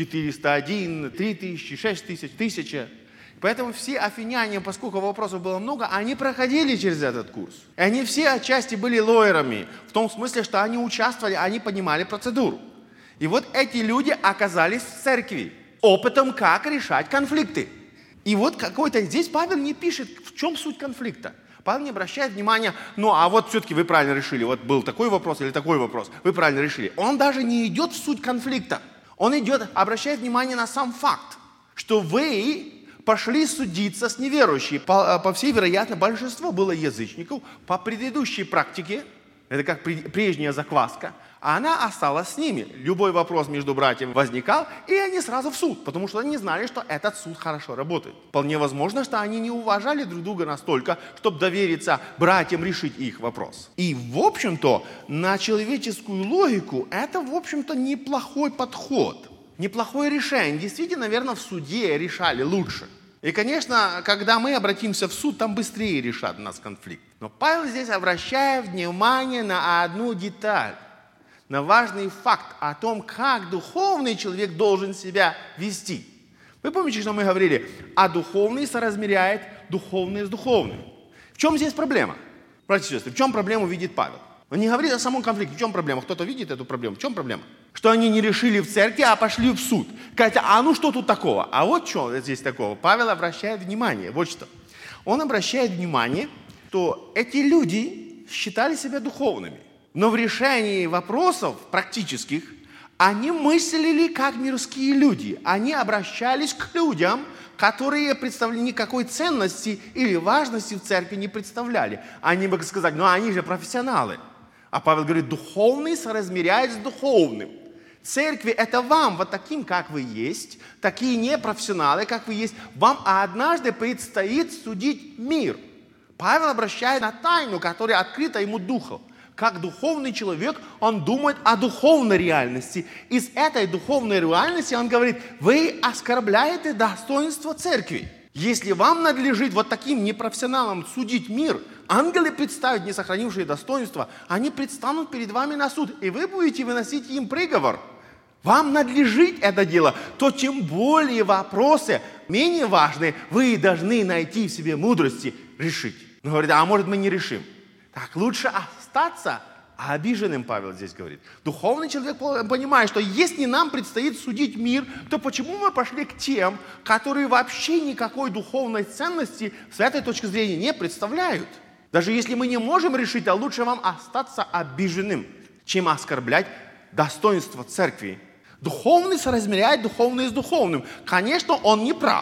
401, 3000, 6000, 1000. Поэтому все афиняне, поскольку вопросов было много, они проходили через этот курс. И они все отчасти были лоерами, в том смысле, что они участвовали, они понимали процедуру. И вот эти люди оказались в церкви, опытом, как решать конфликты. И вот какой-то здесь Павел не пишет, в чем суть конфликта. Павел не обращает внимания, ну а вот все-таки вы правильно решили, вот был такой вопрос или такой вопрос, вы правильно решили. Он даже не идет в суть конфликта. Он идет, обращает внимание на сам факт, что вы пошли судиться с неверующими. По всей вероятности, большинство было язычников. По предыдущей практике, это как прежняя закваска, она осталась с ними. Любой вопрос между братьями возникал, и они сразу в суд, потому что они знали, что этот суд хорошо работает. Вполне возможно, что они не уважали друг друга настолько, чтобы довериться братьям решить их вопрос. И, в общем-то, на человеческую логику это, в общем-то, неплохой подход, неплохое решение. Действительно, наверное, в суде решали лучше. И, конечно, когда мы обратимся в суд, там быстрее решат нас конфликт. Но Павел здесь обращает внимание на одну деталь, на важный факт о том, как духовный человек должен себя вести. Вы помните, что мы говорили? А духовный соразмеряет духовное с духовным. В чем здесь проблема? Братья и сестры, в чем проблему видит Павел? Он не говорит о самом конфликте. В чем проблема? Кто-то видит эту проблему? В чем проблема? Что они не решили в церкви, а пошли в суд. Говорят, а ну что тут такого? А вот что здесь такого? Павел обращает внимание. Вот что. Он обращает внимание, что эти люди считали себя духовными. Но в решении вопросов практических они мыслили как мирские люди. Они обращались к людям, которые представляли никакой ценности или важности в церкви не представляли. Они могли сказать, ну они же профессионалы. А Павел говорит, духовный соразмеряет с духовным. Церкви это вам, вот таким, как вы есть, такие непрофессионалы, как вы есть, вам однажды предстоит судить мир. Павел обращает на тайну, которая открыта ему духом. Как духовный человек, он думает о духовной реальности. Из этой духовной реальности он говорит, вы оскорбляете достоинство церкви. Если вам надлежит вот таким непрофессионалам судить мир, ангелы представят не сохранившие достоинства, они предстанут перед вами на суд, и вы будете выносить им приговор. Вам надлежит это дело, то тем более вопросы менее важные, вы должны найти в себе мудрости решить. Но говорит, а может мы не решим? Так лучше остаться обиженным, Павел здесь говорит. Духовный человек понимает, что если нам предстоит судить мир, то почему мы пошли к тем, которые вообще никакой духовной ценности с этой точки зрения не представляют? Даже если мы не можем решить, а лучше вам остаться обиженным, чем оскорблять достоинство церкви. Духовный соразмеряет духовное с духовным. Конечно, он не прав.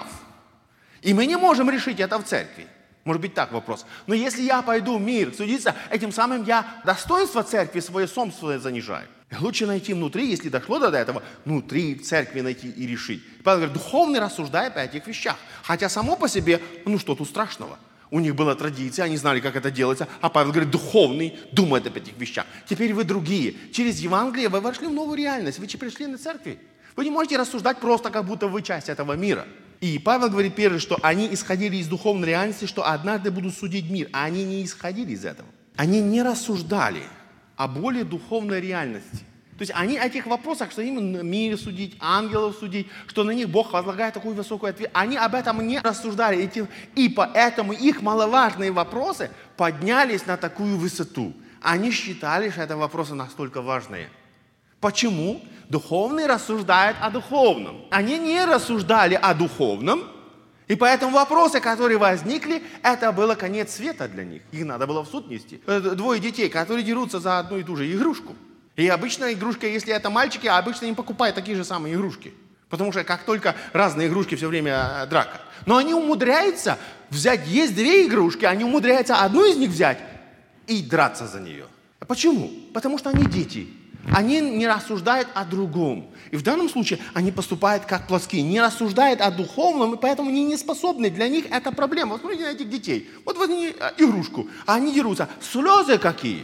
И мы не можем решить это в церкви. Может быть, так вопрос. Но если я пойду в мир судиться, этим самым я достоинство церкви свое собственное занижаю. Лучше найти внутри, если дошло до этого, внутри церкви найти и решить. Павел говорит, духовный рассуждает о этих вещах. Хотя само по себе, ну что тут страшного? У них была традиция, они знали, как это делается. А Павел говорит, духовный думает об этих вещах. Теперь вы другие. Через Евангелие вы вошли в новую реальность. Вы пришли на церкви. Вы не можете рассуждать просто, как будто вы часть этого мира. И Павел говорит первое, что они исходили из духовной реальности, что однажды будут судить мир. А они не исходили из этого. Они не рассуждали о более духовной реальности. То есть они о тех вопросах, что им мир судить, ангелов судить, что на них Бог возлагает такую высокую ответственность, они об этом не рассуждали. И поэтому их маловажные вопросы поднялись на такую высоту. Они считали, что это вопросы настолько важные. Почему? Духовный рассуждает о духовном. Они не рассуждали о духовном, и поэтому вопросы, которые возникли, это было конец света для них. Их надо было в суд нести. 2 детей, которые дерутся за одну и ту же игрушку. И обычно игрушка, если это мальчики, обычно им покупают такие же самые игрушки. Потому что как только разные игрушки, все время драка. Но они умудряются взять, есть две игрушки, они умудряются одну из них взять и драться за нее. А почему? Потому что они дети. Они не рассуждают о другом. И в данном случае они поступают как плотские, не рассуждают о духовном, и поэтому они не способны. Для них это проблема. Вот смотрите на этих детей. Вот возьми игрушку, а они дерутся. Слезы какие.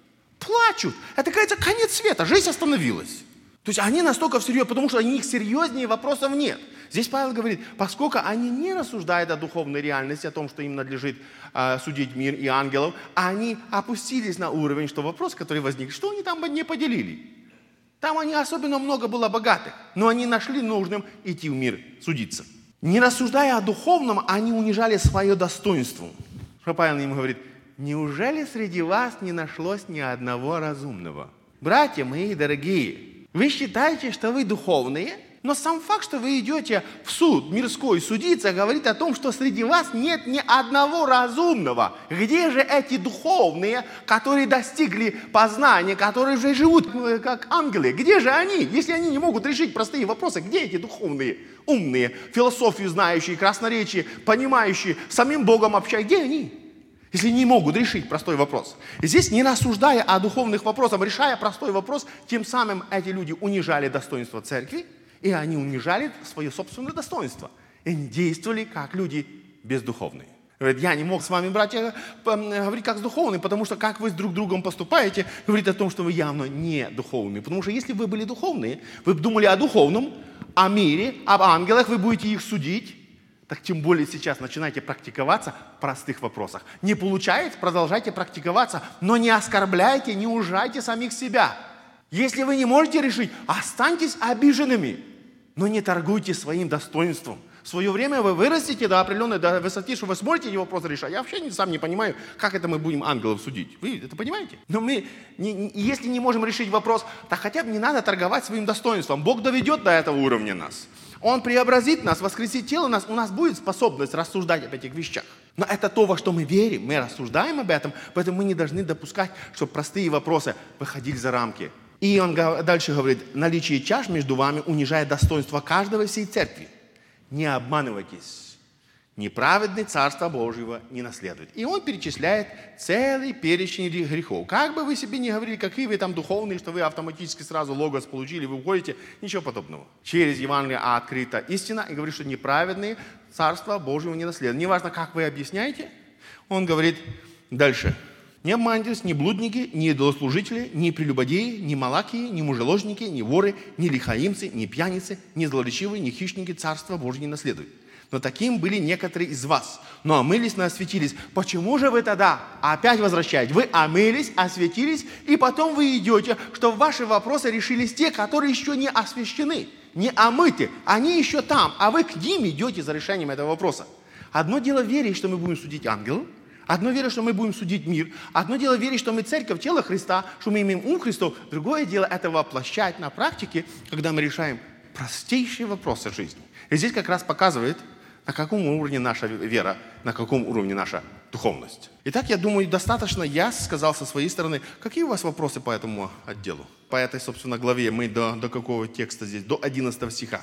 Плачут. Это, кажется, конец света. Жизнь остановилась. То есть они настолько всерьез, потому что у них серьезнее вопросов нет. Здесь Павел говорит, поскольку они не рассуждают о духовной реальности, о том, что им надлежит судить мир и ангелов, они опустились на уровень, что вопрос, который возник, что они там не поделили. Там они особенно много было богатых, но они нашли нужным идти в мир судиться. Не рассуждая о духовном, они унижали свое достоинство. Что Павел им говорит, неужели среди вас не нашлось ни одного разумного? Братья мои дорогие, вы считаете, что вы духовные, но сам факт, что вы идете в суд мирской судиться, говорит о том, что среди вас нет ни одного разумного. Где же эти духовные, которые достигли познания, которые уже живут как ангелы? Где же они, если они не могут решить простые вопросы? Где эти духовные, умные, философию знающие, красноречие, понимающие, самим Богом общаются? Где они? Если не могут решить простой вопрос. И здесь, не рассуждая о духовных вопросах, решая простой вопрос, тем самым эти люди унижали достоинство церкви, и они унижали свое собственное достоинство. И они действовали как люди бездуховные. Говорит, я не мог с вами, братья, говорить как с духовными, потому что как вы с друг другом поступаете, говорит о том, что вы явно не духовные. Потому что если бы вы были духовные, вы бы думали о духовном, о мире, об ангелах, вы будете их судить. Так тем более сейчас начинайте практиковаться в простых вопросах. Не получается, продолжайте практиковаться, но не оскорбляйте, не ужайте самих себя. Если вы не можете решить, останьтесь обиженными, но не торгуйте своим достоинством. В свое время вы вырастете до определенной высоты, что вы сможете эти вопросы решать. Я вообще сам не понимаю, как это мы будем ангелов судить. Вы это понимаете? Но мы, если не можем решить вопрос, то хотя бы не надо торговать своим достоинством. Бог доведет до этого уровня нас. Он преобразит нас, воскресит тело нас, у нас будет способность рассуждать об этих вещах. Но это то, во что мы верим, мы рассуждаем об этом, поэтому мы не должны допускать, чтобы простые вопросы выходили за рамки. И он дальше говорит, наличие чаш между вами унижает достоинство каждого всей церкви. Не обманывайтесь, неправедный Царство Божьего не наследует. И он перечисляет целый перечень грехов. Как бы вы себе не говорили, какие вы там духовные, что вы автоматически сразу логос получили, вы уходите, ничего подобного. Через Евангелие открыта истина и говорит, что неправедные Царство Божьего не наследует. Неважно, как вы объясняете, он говорит дальше. Не обманывайтесь, ни блудники, ни идолослужители, ни прелюбодеи, ни малакии, ни мужеложники, ни воры, ни лихаимцы, ни пьяницы, ни злоречивые, ни хищники Царство Божье не наследуют. Но таким были некоторые из вас. Но омылись, но осветились. Почему же вы тогда опять возвращаетесь? Вы омылись, осветились, и потом вы идете, чтобы ваши вопросы решились те, которые еще не освящены, не омыты. Они еще там, а вы к ним идете за решением этого вопроса. Одно дело верить, что мы будем судить ангелов. Одно дело, что мы будем судить мир. Одно дело верить, что мы церковь, тело Христа, что мы имеем ум Христов. Другое дело это воплощать на практике, когда мы решаем простейшие вопросы жизни. И здесь как раз показывает, на каком уровне наша вера, на каком уровне наша духовность. Итак, я думаю, достаточно я сказал со своей стороны. Какие у вас вопросы по этому отделу? По этой, собственно, главе мы до какого текста здесь? До 11 стиха.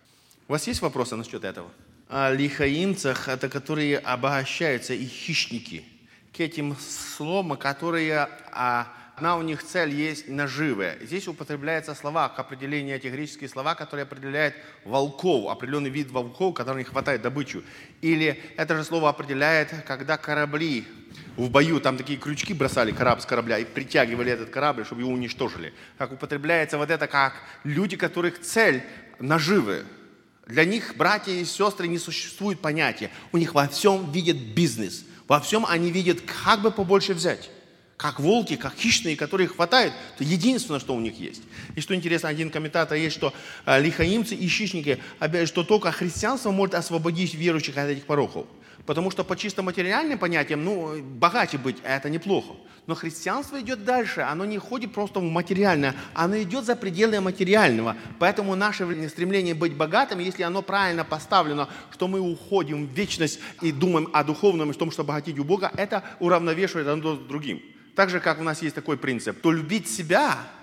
У вас есть вопросы насчет этого? О лихаимцах, это которые обогащаются, и хищники. К этим словам, которые... Одна у них цель есть наживы. Здесь употребляются слова, к определению эти греческие слова, которые определяют волков, определенный вид волков, которым не хватает добычу. Или это же слово определяет, когда корабли в бою, там такие крючки бросали с корабля и притягивали этот корабль, чтобы его уничтожили. Как употребляется вот это, как люди, которых цель наживы. Для них, братья и сестры, не существует понятия. У них во всем видят бизнес. Во всем они видят, как бы побольше взять. Как волки, как хищные, которые хватают, это единственное, что у них есть. И что интересно, один комментатор есть, что лихаимцы и хищники, что только христианство может освободить верующих от этих пороков. Потому что по чисто материальным понятиям, богаче быть, это неплохо. Но христианство идет дальше, оно не ходит просто в материальное, оно идет за пределы материального. Поэтому наше стремление быть богатым, если оно правильно поставлено, что мы уходим в вечность и думаем о духовном, и о том, что обогатить у Бога, это уравновешивает одно с другим. Так же, как у нас есть такой принцип, то любить себя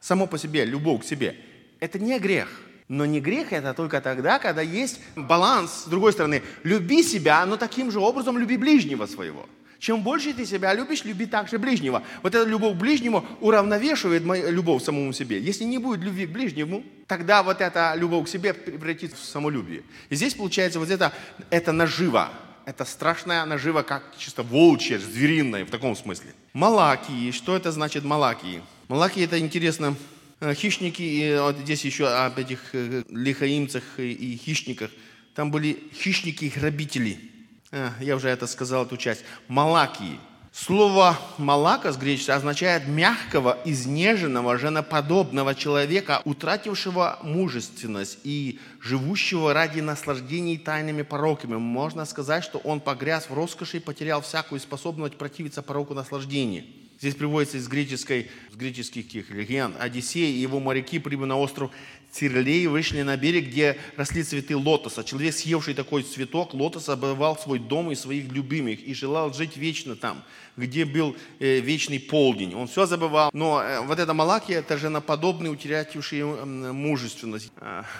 само по себе, любовь к себе, это не грех. Но не грех это только тогда, когда есть баланс. С другой стороны, люби себя, но таким же образом люби ближнего своего. Чем больше ты себя любишь, люби также ближнего. Вот эта любовь к ближнему уравновешивает мою любовь к самому себе. Если не будет любви к ближнему, тогда вот эта любовь к себе превратится в самолюбие. И здесь получается вот это нажива. Это страшная нажива, как чисто волчья, звериная в таком смысле. Малакии. Что это значит Малакии? Малакии это интересно. Хищники, и вот здесь еще об этих лихаимцах и хищниках. Там были хищники и грабители. Я уже это сказал, эту часть. Малакии. Слово «малака» с греческого означает мягкого, изнеженного, женоподобного человека, утратившего мужественность и живущего ради наслаждений тайными пороками. Можно сказать, что он погряз в роскоши и потерял всякую способность противиться пороку наслаждения. Здесь приводится из греческих легенд. Одиссей и его моряки, прибыв на остров Цирлей, вышли на берег, где росли цветы лотоса. Человек, съевший такой цветок лотоса, обывал свой дом и своих любимых и желал жить вечно там, где был вечный полдень. Он все забывал. Но вот эта Малакия, это женоподобный, утративший мужественность.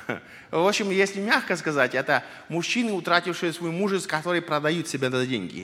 В общем, если мягко сказать, это мужчины, утратившие свою мужественность, которые продают себя за деньги.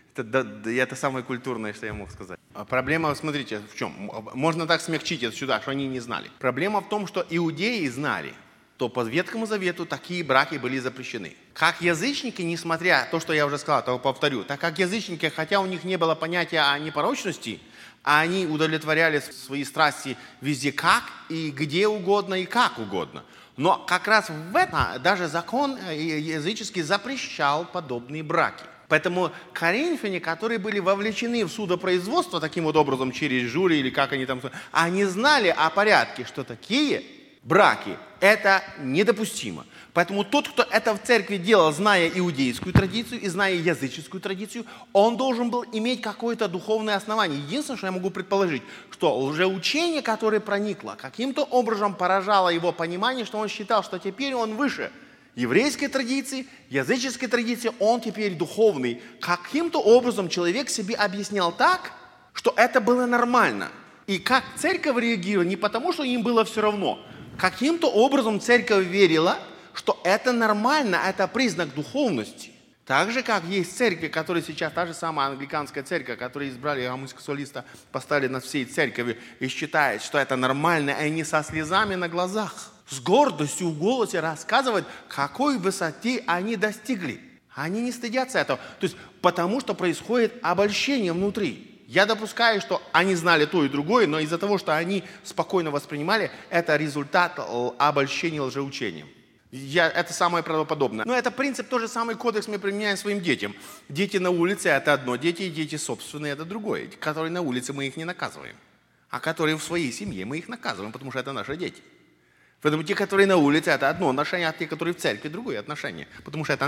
Это самое культурное, что я мог сказать. Проблема, смотрите, в чем? Можно так смягчить это сюда, что они не знали. Проблема в том, что иудеи знали, то по Ветхому Завету такие браки были запрещены. Как язычники, несмотря на то, что я уже сказал, то повторю, так как язычники, хотя у них не было понятия о непорочности, они удовлетворяли свои страсти везде как и где угодно и как угодно. Но как раз в этом даже закон языческий запрещал подобные браки. Поэтому коринфяне, которые были вовлечены в судопроизводство таким вот образом через жюри или как они там, они знали о порядке, что такие браки – это недопустимо. Поэтому тот, кто это в церкви делал, зная иудейскую традицию и зная языческую традицию, он должен был иметь какое-то духовное основание. Единственное, что я могу предположить, что лжеучение, которое проникло, каким-то образом поражало его понимание, что он считал, что теперь он выше еврейской традиции, языческой традиции, он теперь духовный. Каким-то образом человек себе объяснял так, что это было нормально. И как церковь реагировала, не потому, что им было все равно. Каким-то образом церковь верила, что это нормально, это признак духовности. Так же, как есть церкви, которые сейчас, та же самая англиканская церковь, которые избрали гомосексуалиста, поставили над всей церковью и считает, что это нормально, и они со слезами на глазах, с гордостью в голосе рассказывают, какой высоты они достигли. Они не стыдятся этого. То есть, потому что происходит обольщение внутри. Я допускаю, что они знали то и другое, но из-за того, что они спокойно воспринимали, это результат обольщения лжеучением. Это самое правдоподобное. Но это принцип, тот же самый кодекс мы применяем своим детям. Дети на улице – это одно, дети собственные – это другое. Которые на улице мы их не наказываем, а которые в своей семье мы их наказываем, потому что это наши дети. Поэтому те, которые на улице, это одно отношение, а те, которые в церкви, другое отношение. Потому что это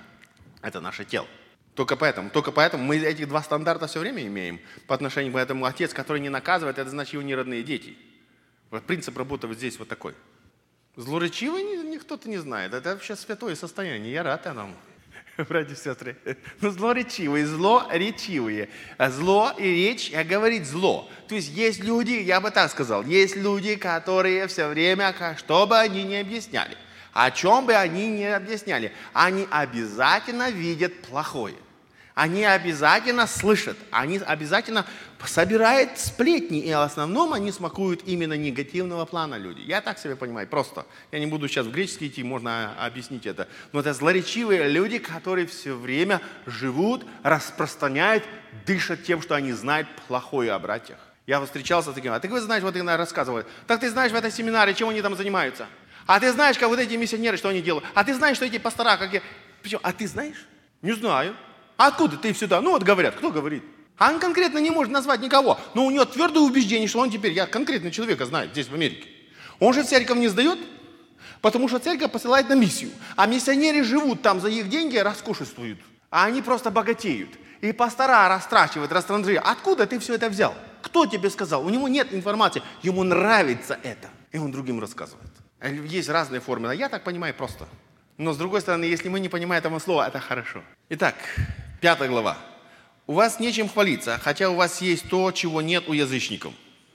наше тело. Только поэтому мы этих два стандарта все время имеем по отношению к этому. Отец, который не наказывает, это значит его не родные дети. Вот принцип работы вот здесь вот такой. Злоречивый никто-то не знает. Это вообще святое состояние. Я рад этому, братья и сестры. Но злоречивые, злоречивые. Зло и речь, говорить зло. То есть люди, я бы так сказал, есть люди, которые все время, что бы они ни объясняли, о чем бы они ни объясняли, они обязательно видят плохое. Они обязательно слышат, они обязательно собирают сплетни, и в основном они смакуют именно негативного плана люди. Я так себе понимаю, просто. Я не буду сейчас в греческий идти, можно объяснить это. Но это злоречивые люди, которые все время живут, распространяют, дышат тем, что они знают плохое о братьях. Я встречался с таким, а ты знаешь, вот иногда рассказывают, так ты знаешь в этой семинаре, чем они там занимаются? А ты знаешь, как вот эти миссионеры, что они делают? А ты знаешь, что эти пастора, Причем, а ты знаешь? Не знаю. А откуда ты сюда? Ну вот говорят, кто говорит? А он конкретно не может назвать никого. Но у него твердое убеждение, что он теперь, я конкретно человека знаю здесь в Америке. Он же церковь не сдает, потому что церковь посылает на миссию. А миссионеры живут там за их деньги, роскошествуют. А они просто богатеют. И пастора растрачивают, растранжируют. Откуда ты все это взял? Кто тебе сказал? У него нет информации. Ему нравится это. И он другим рассказывает. Есть разные формы. Я так понимаю просто. Но с другой стороны, если мы не понимаем этого слова, это хорошо. Итак, 5 глава. У вас нечем хвалиться, хотя у вас есть то, чего нет у язычников.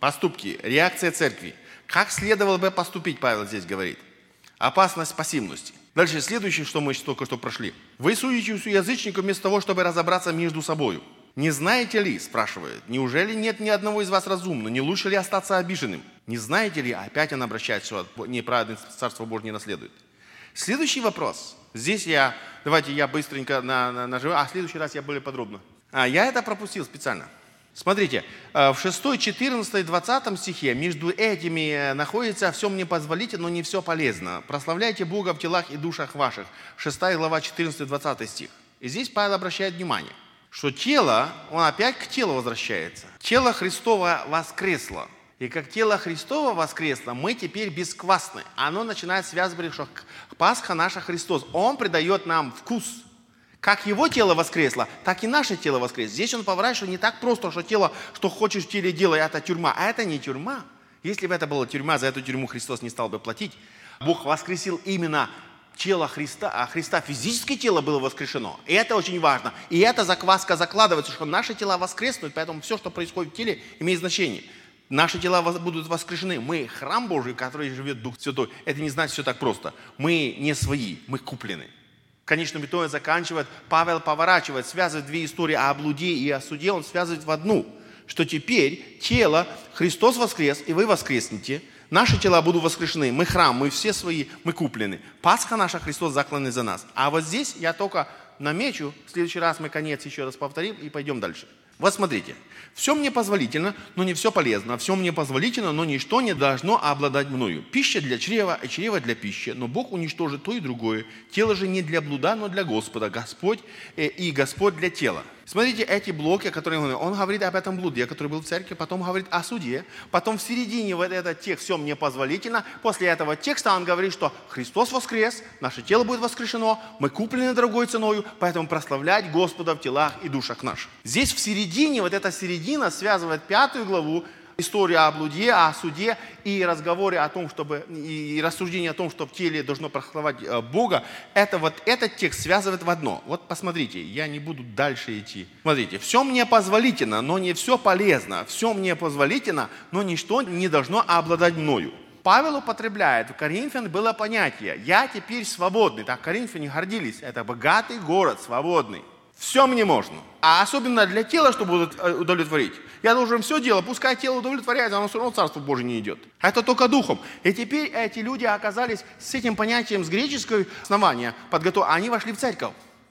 поступки, реакция церкви. Как следовало бы поступить, Павел здесь говорит. Опасность пассивности. Дальше следующее, что мы только что прошли. Вы судитесь у язычников вместо того, чтобы разобраться между собой. Не знаете ли, спрашивает, неужели нет ни одного из вас разумного? Не лучше ли остаться обиженным? Не знаете ли, опять он обращается, что неправедный Царство Божье не наследует. Следующий вопрос. Здесь давайте я быстренько наживу, а в следующий раз я более подробно. Я это пропустил специально. Смотрите, в 6, 14, 20 стихе между этими находится «все мне позволите, но не все полезно. Прославляйте Бога в телах и душах ваших». 6 глава, 14, 20 стих. И здесь Павел обращает внимание, что тело, он опять к телу возвращается. Тело Христово воскресло. И как тело Христово воскресло, мы теперь бесквасны. Оно начинает связывать, что Пасха наша Христос. Он придает нам вкус. Как его тело воскресло, так и наше тело воскресло. Здесь он поворачивает, не так просто, что тело, что хочешь в теле делай, это тюрьма. А это не тюрьма. Если бы это была тюрьма, за эту тюрьму Христос не стал бы платить. Бог воскресил именно тело Христа, а Христа физическое тело было воскрешено. И это очень важно. И эта закваска закладывается, что наши тела воскреснут, поэтому все, что происходит в теле, имеет значение. Наши тела будут воскрешены. Мы храм Божий, в который живет Дух Святой. Это не значит все так просто. Мы не свои, мы куплены. В конечном итоге заканчивает, Павел поворачивает, связывает две истории о блуде и о суде, он связывает в одну, что теперь тело, Христос воскрес, и вы воскреснете, наши тела будут воскрешены, мы храм, мы все свои, мы куплены. Пасха наша, Христос закланный за нас. А вот здесь я только намечу, в следующий раз мы конец еще раз повторим и пойдем дальше. Вот смотрите, все мне позволительно, но не все полезно. Все мне позволительно, но ничто не должно обладать мною. Пища для чрева, и чрево для пищи, но Бог уничтожит то и другое. Тело же не для блуда, но для Господа. Господь и Господь для тела. Смотрите, эти блоки, которые он говорит об этом блуде, который был в церкви, потом говорит о суде, потом в середине вот этот текст «все мне позволительно». После этого текста он говорит, что Христос воскрес, наше тело будет воскрешено, мы куплены дорогой ценою, поэтому прославлять Господа в телах и душах наших. Здесь в середине, вот эта середина связывает 5 главу, история о блуде, о суде и разговоры о том, чтобы, и рассуждение о том, что в теле должно прославлять Бога, это вот этот текст связывает в одно. Вот посмотрите, я не буду дальше идти. Смотрите, все мне позволительно, но не все полезно. Все мне позволительно, но ничто не должно обладать мною. Павел употребляет, в Коринфян было понятие, я теперь свободный. Так коринфяне гордились, это богатый город, свободный. Все мне можно. А особенно для тела, чтобы удовлетворить. Я должен все делать, пускай тело удовлетворяется, оно все равно в Царство Божие не идет. Это только духом. И теперь эти люди оказались с этим понятием, с греческого основания, они вошли в церковь.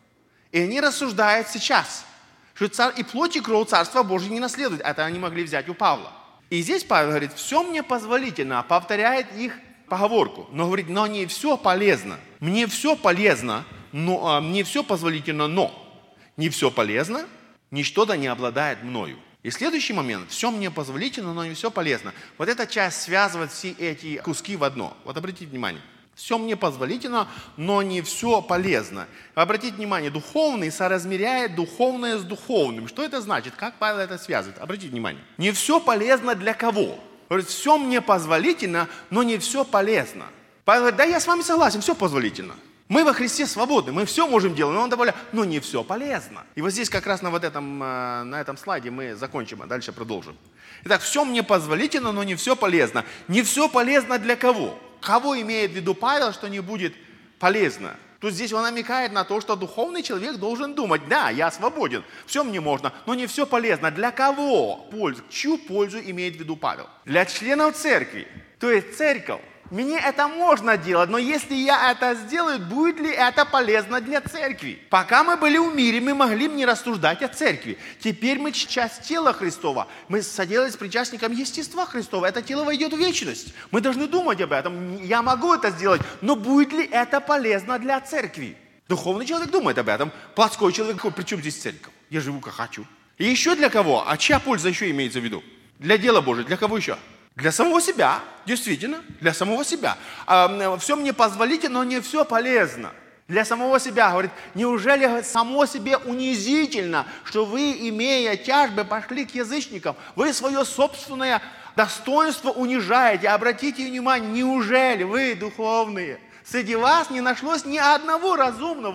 И они рассуждают сейчас, что и плоть и кровь Царства Божие не наследуют. Это они могли взять у Павла. И здесь Павел говорит, все мне позволительно, повторяет их поговорку. Но говорит, но не все полезно. Мне все полезно, но мне все позволительно, но не все полезно, ничто да не обладает мною. И следующий момент. Все мне позволительно, но не все полезно. Вот эта часть связывает все эти куски в одно. Вот обратите внимание. Все мне позволительно, но не все полезно. Обратите внимание, духовный соразмеряет духовное с духовным. Что это значит? Как Павел это связывает? Обратите внимание. Не все полезно для кого? Говорит, все мне позволительно, но не все полезно. Павел говорит, да я с вами согласен, все позволительно. Мы во Христе свободны, мы все можем делать, но он добавляет, но не все полезно. И вот здесь как раз на этом слайде мы закончим, а дальше продолжим. Итак, все мне позволительно, но не все полезно. Не все полезно для кого? Кого имеет в виду Павел, что не будет полезно? Тут здесь он намекает на то, что духовный человек должен думать, да, я свободен, все мне можно, но не все полезно. Для кого пользу? Чью пользу имеет в виду Павел? Для членов церкви, то есть церковь. Мне это можно делать, но если я это сделаю, будет ли это полезно для церкви? Пока мы были в мире, мы могли не рассуждать о церкви. Теперь мы часть тела Христова. Мы соделались причастником естества Христова. Это тело войдет в вечность. Мы должны думать об этом. Я могу это сделать, но будет ли это полезно для церкви? Духовный человек думает об этом. Плотской человек, при чем здесь церковь? Я живу как хочу. И еще для кого? А чья польза еще имеется в виду? Для дела Божьего. Для кого еще? Для самого себя, действительно, для самого себя. Все мне позволительно, но не все полезно. Для самого себя, говорит, неужели само себе унизительно, что вы, имея тяжбы, пошли к язычникам, вы свое собственное достоинство унижаете. Обратите внимание, неужели вы, духовные, среди вас не нашлось ни одного разумного,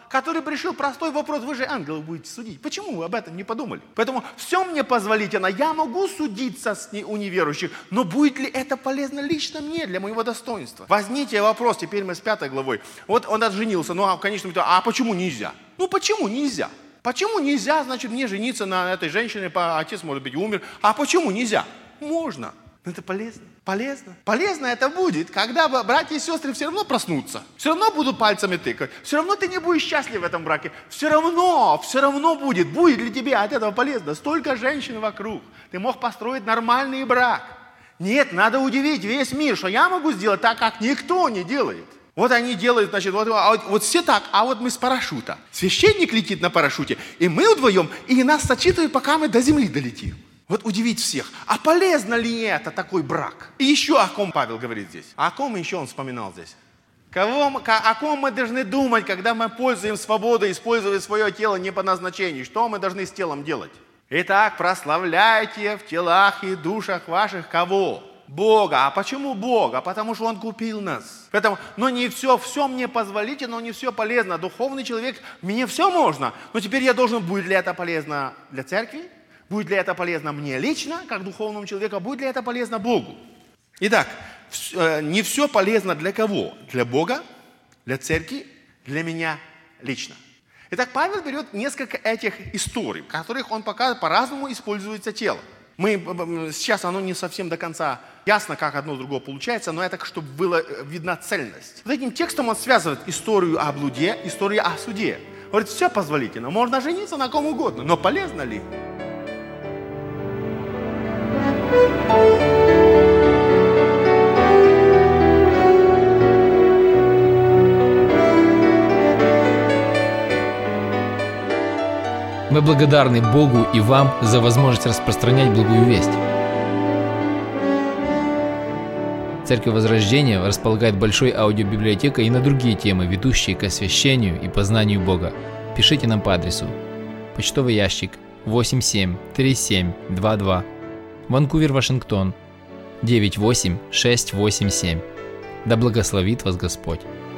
который решил простой вопрос. Вы же ангелов будете судить. Почему вы об этом не подумали? Поэтому все мне позволительно. Я могу судиться у неверующих, но будет ли это полезно лично мне, для моего достоинства? Возьмите вопрос, теперь мы с 5 главой. Вот он отженился, ну а в конечном итоге, а почему нельзя? Ну почему нельзя? Почему нельзя, значит, мне жениться на этой женщине, отец, может быть, умер. А почему нельзя? Можно. Но это полезно. Полезно. Полезно это будет, когда братья и сестры все равно проснутся. Все равно будут пальцами тыкать. Все равно ты не будешь счастлив в этом браке. Все равно будет. Будет ли тебе от этого полезно? Столько женщин вокруг. Ты мог построить нормальный брак. Нет, надо удивить весь мир, что я могу сделать так, как никто не делает. Вот они делают, значит, вот все так, а вот мы с парашюта. Священник летит на парашюте, и мы вдвоем, и нас сочитывают, пока мы до земли долетим. Вот удивить всех. А полезно ли это такой брак? И еще о ком Павел говорит здесь? О ком еще он вспоминал здесь? О ком мы должны думать, когда мы пользуем свободой, используя свое тело не по назначению? Что мы должны с телом делать? Итак, прославляйте в телах и душах ваших кого? Бога. А почему Бога? Потому что Он купил нас. Поэтому, не все мне позволите, но не все полезно. Духовный человек, мне все можно. Но теперь я должен, будет ли это полезно для церкви? Будет ли это полезно мне лично, как духовному человеку? Будет ли это полезно Богу? Итак, не все полезно для кого? Для Бога, для церкви, для меня лично. Итак, Павел берет несколько этих историй, в которых он показывает, по-разному используется тело. Сейчас оно не совсем до конца ясно, как одно другое получается, но это чтобы была видна цельность. Вот этим текстом он связывает историю о блуде, историю о суде. Говорит, все позволительно, можно жениться на ком угодно, но полезно ли? Мы благодарны Богу и вам за возможность распространять благую весть. Церковь Возрождения располагает большой аудиобиблиотекой и на другие темы, ведущие к освящению и познанию Бога. Пишите нам по адресу: почтовый ящик 873722, Ванкувер, Вашингтон 98687. Да благословит вас Господь!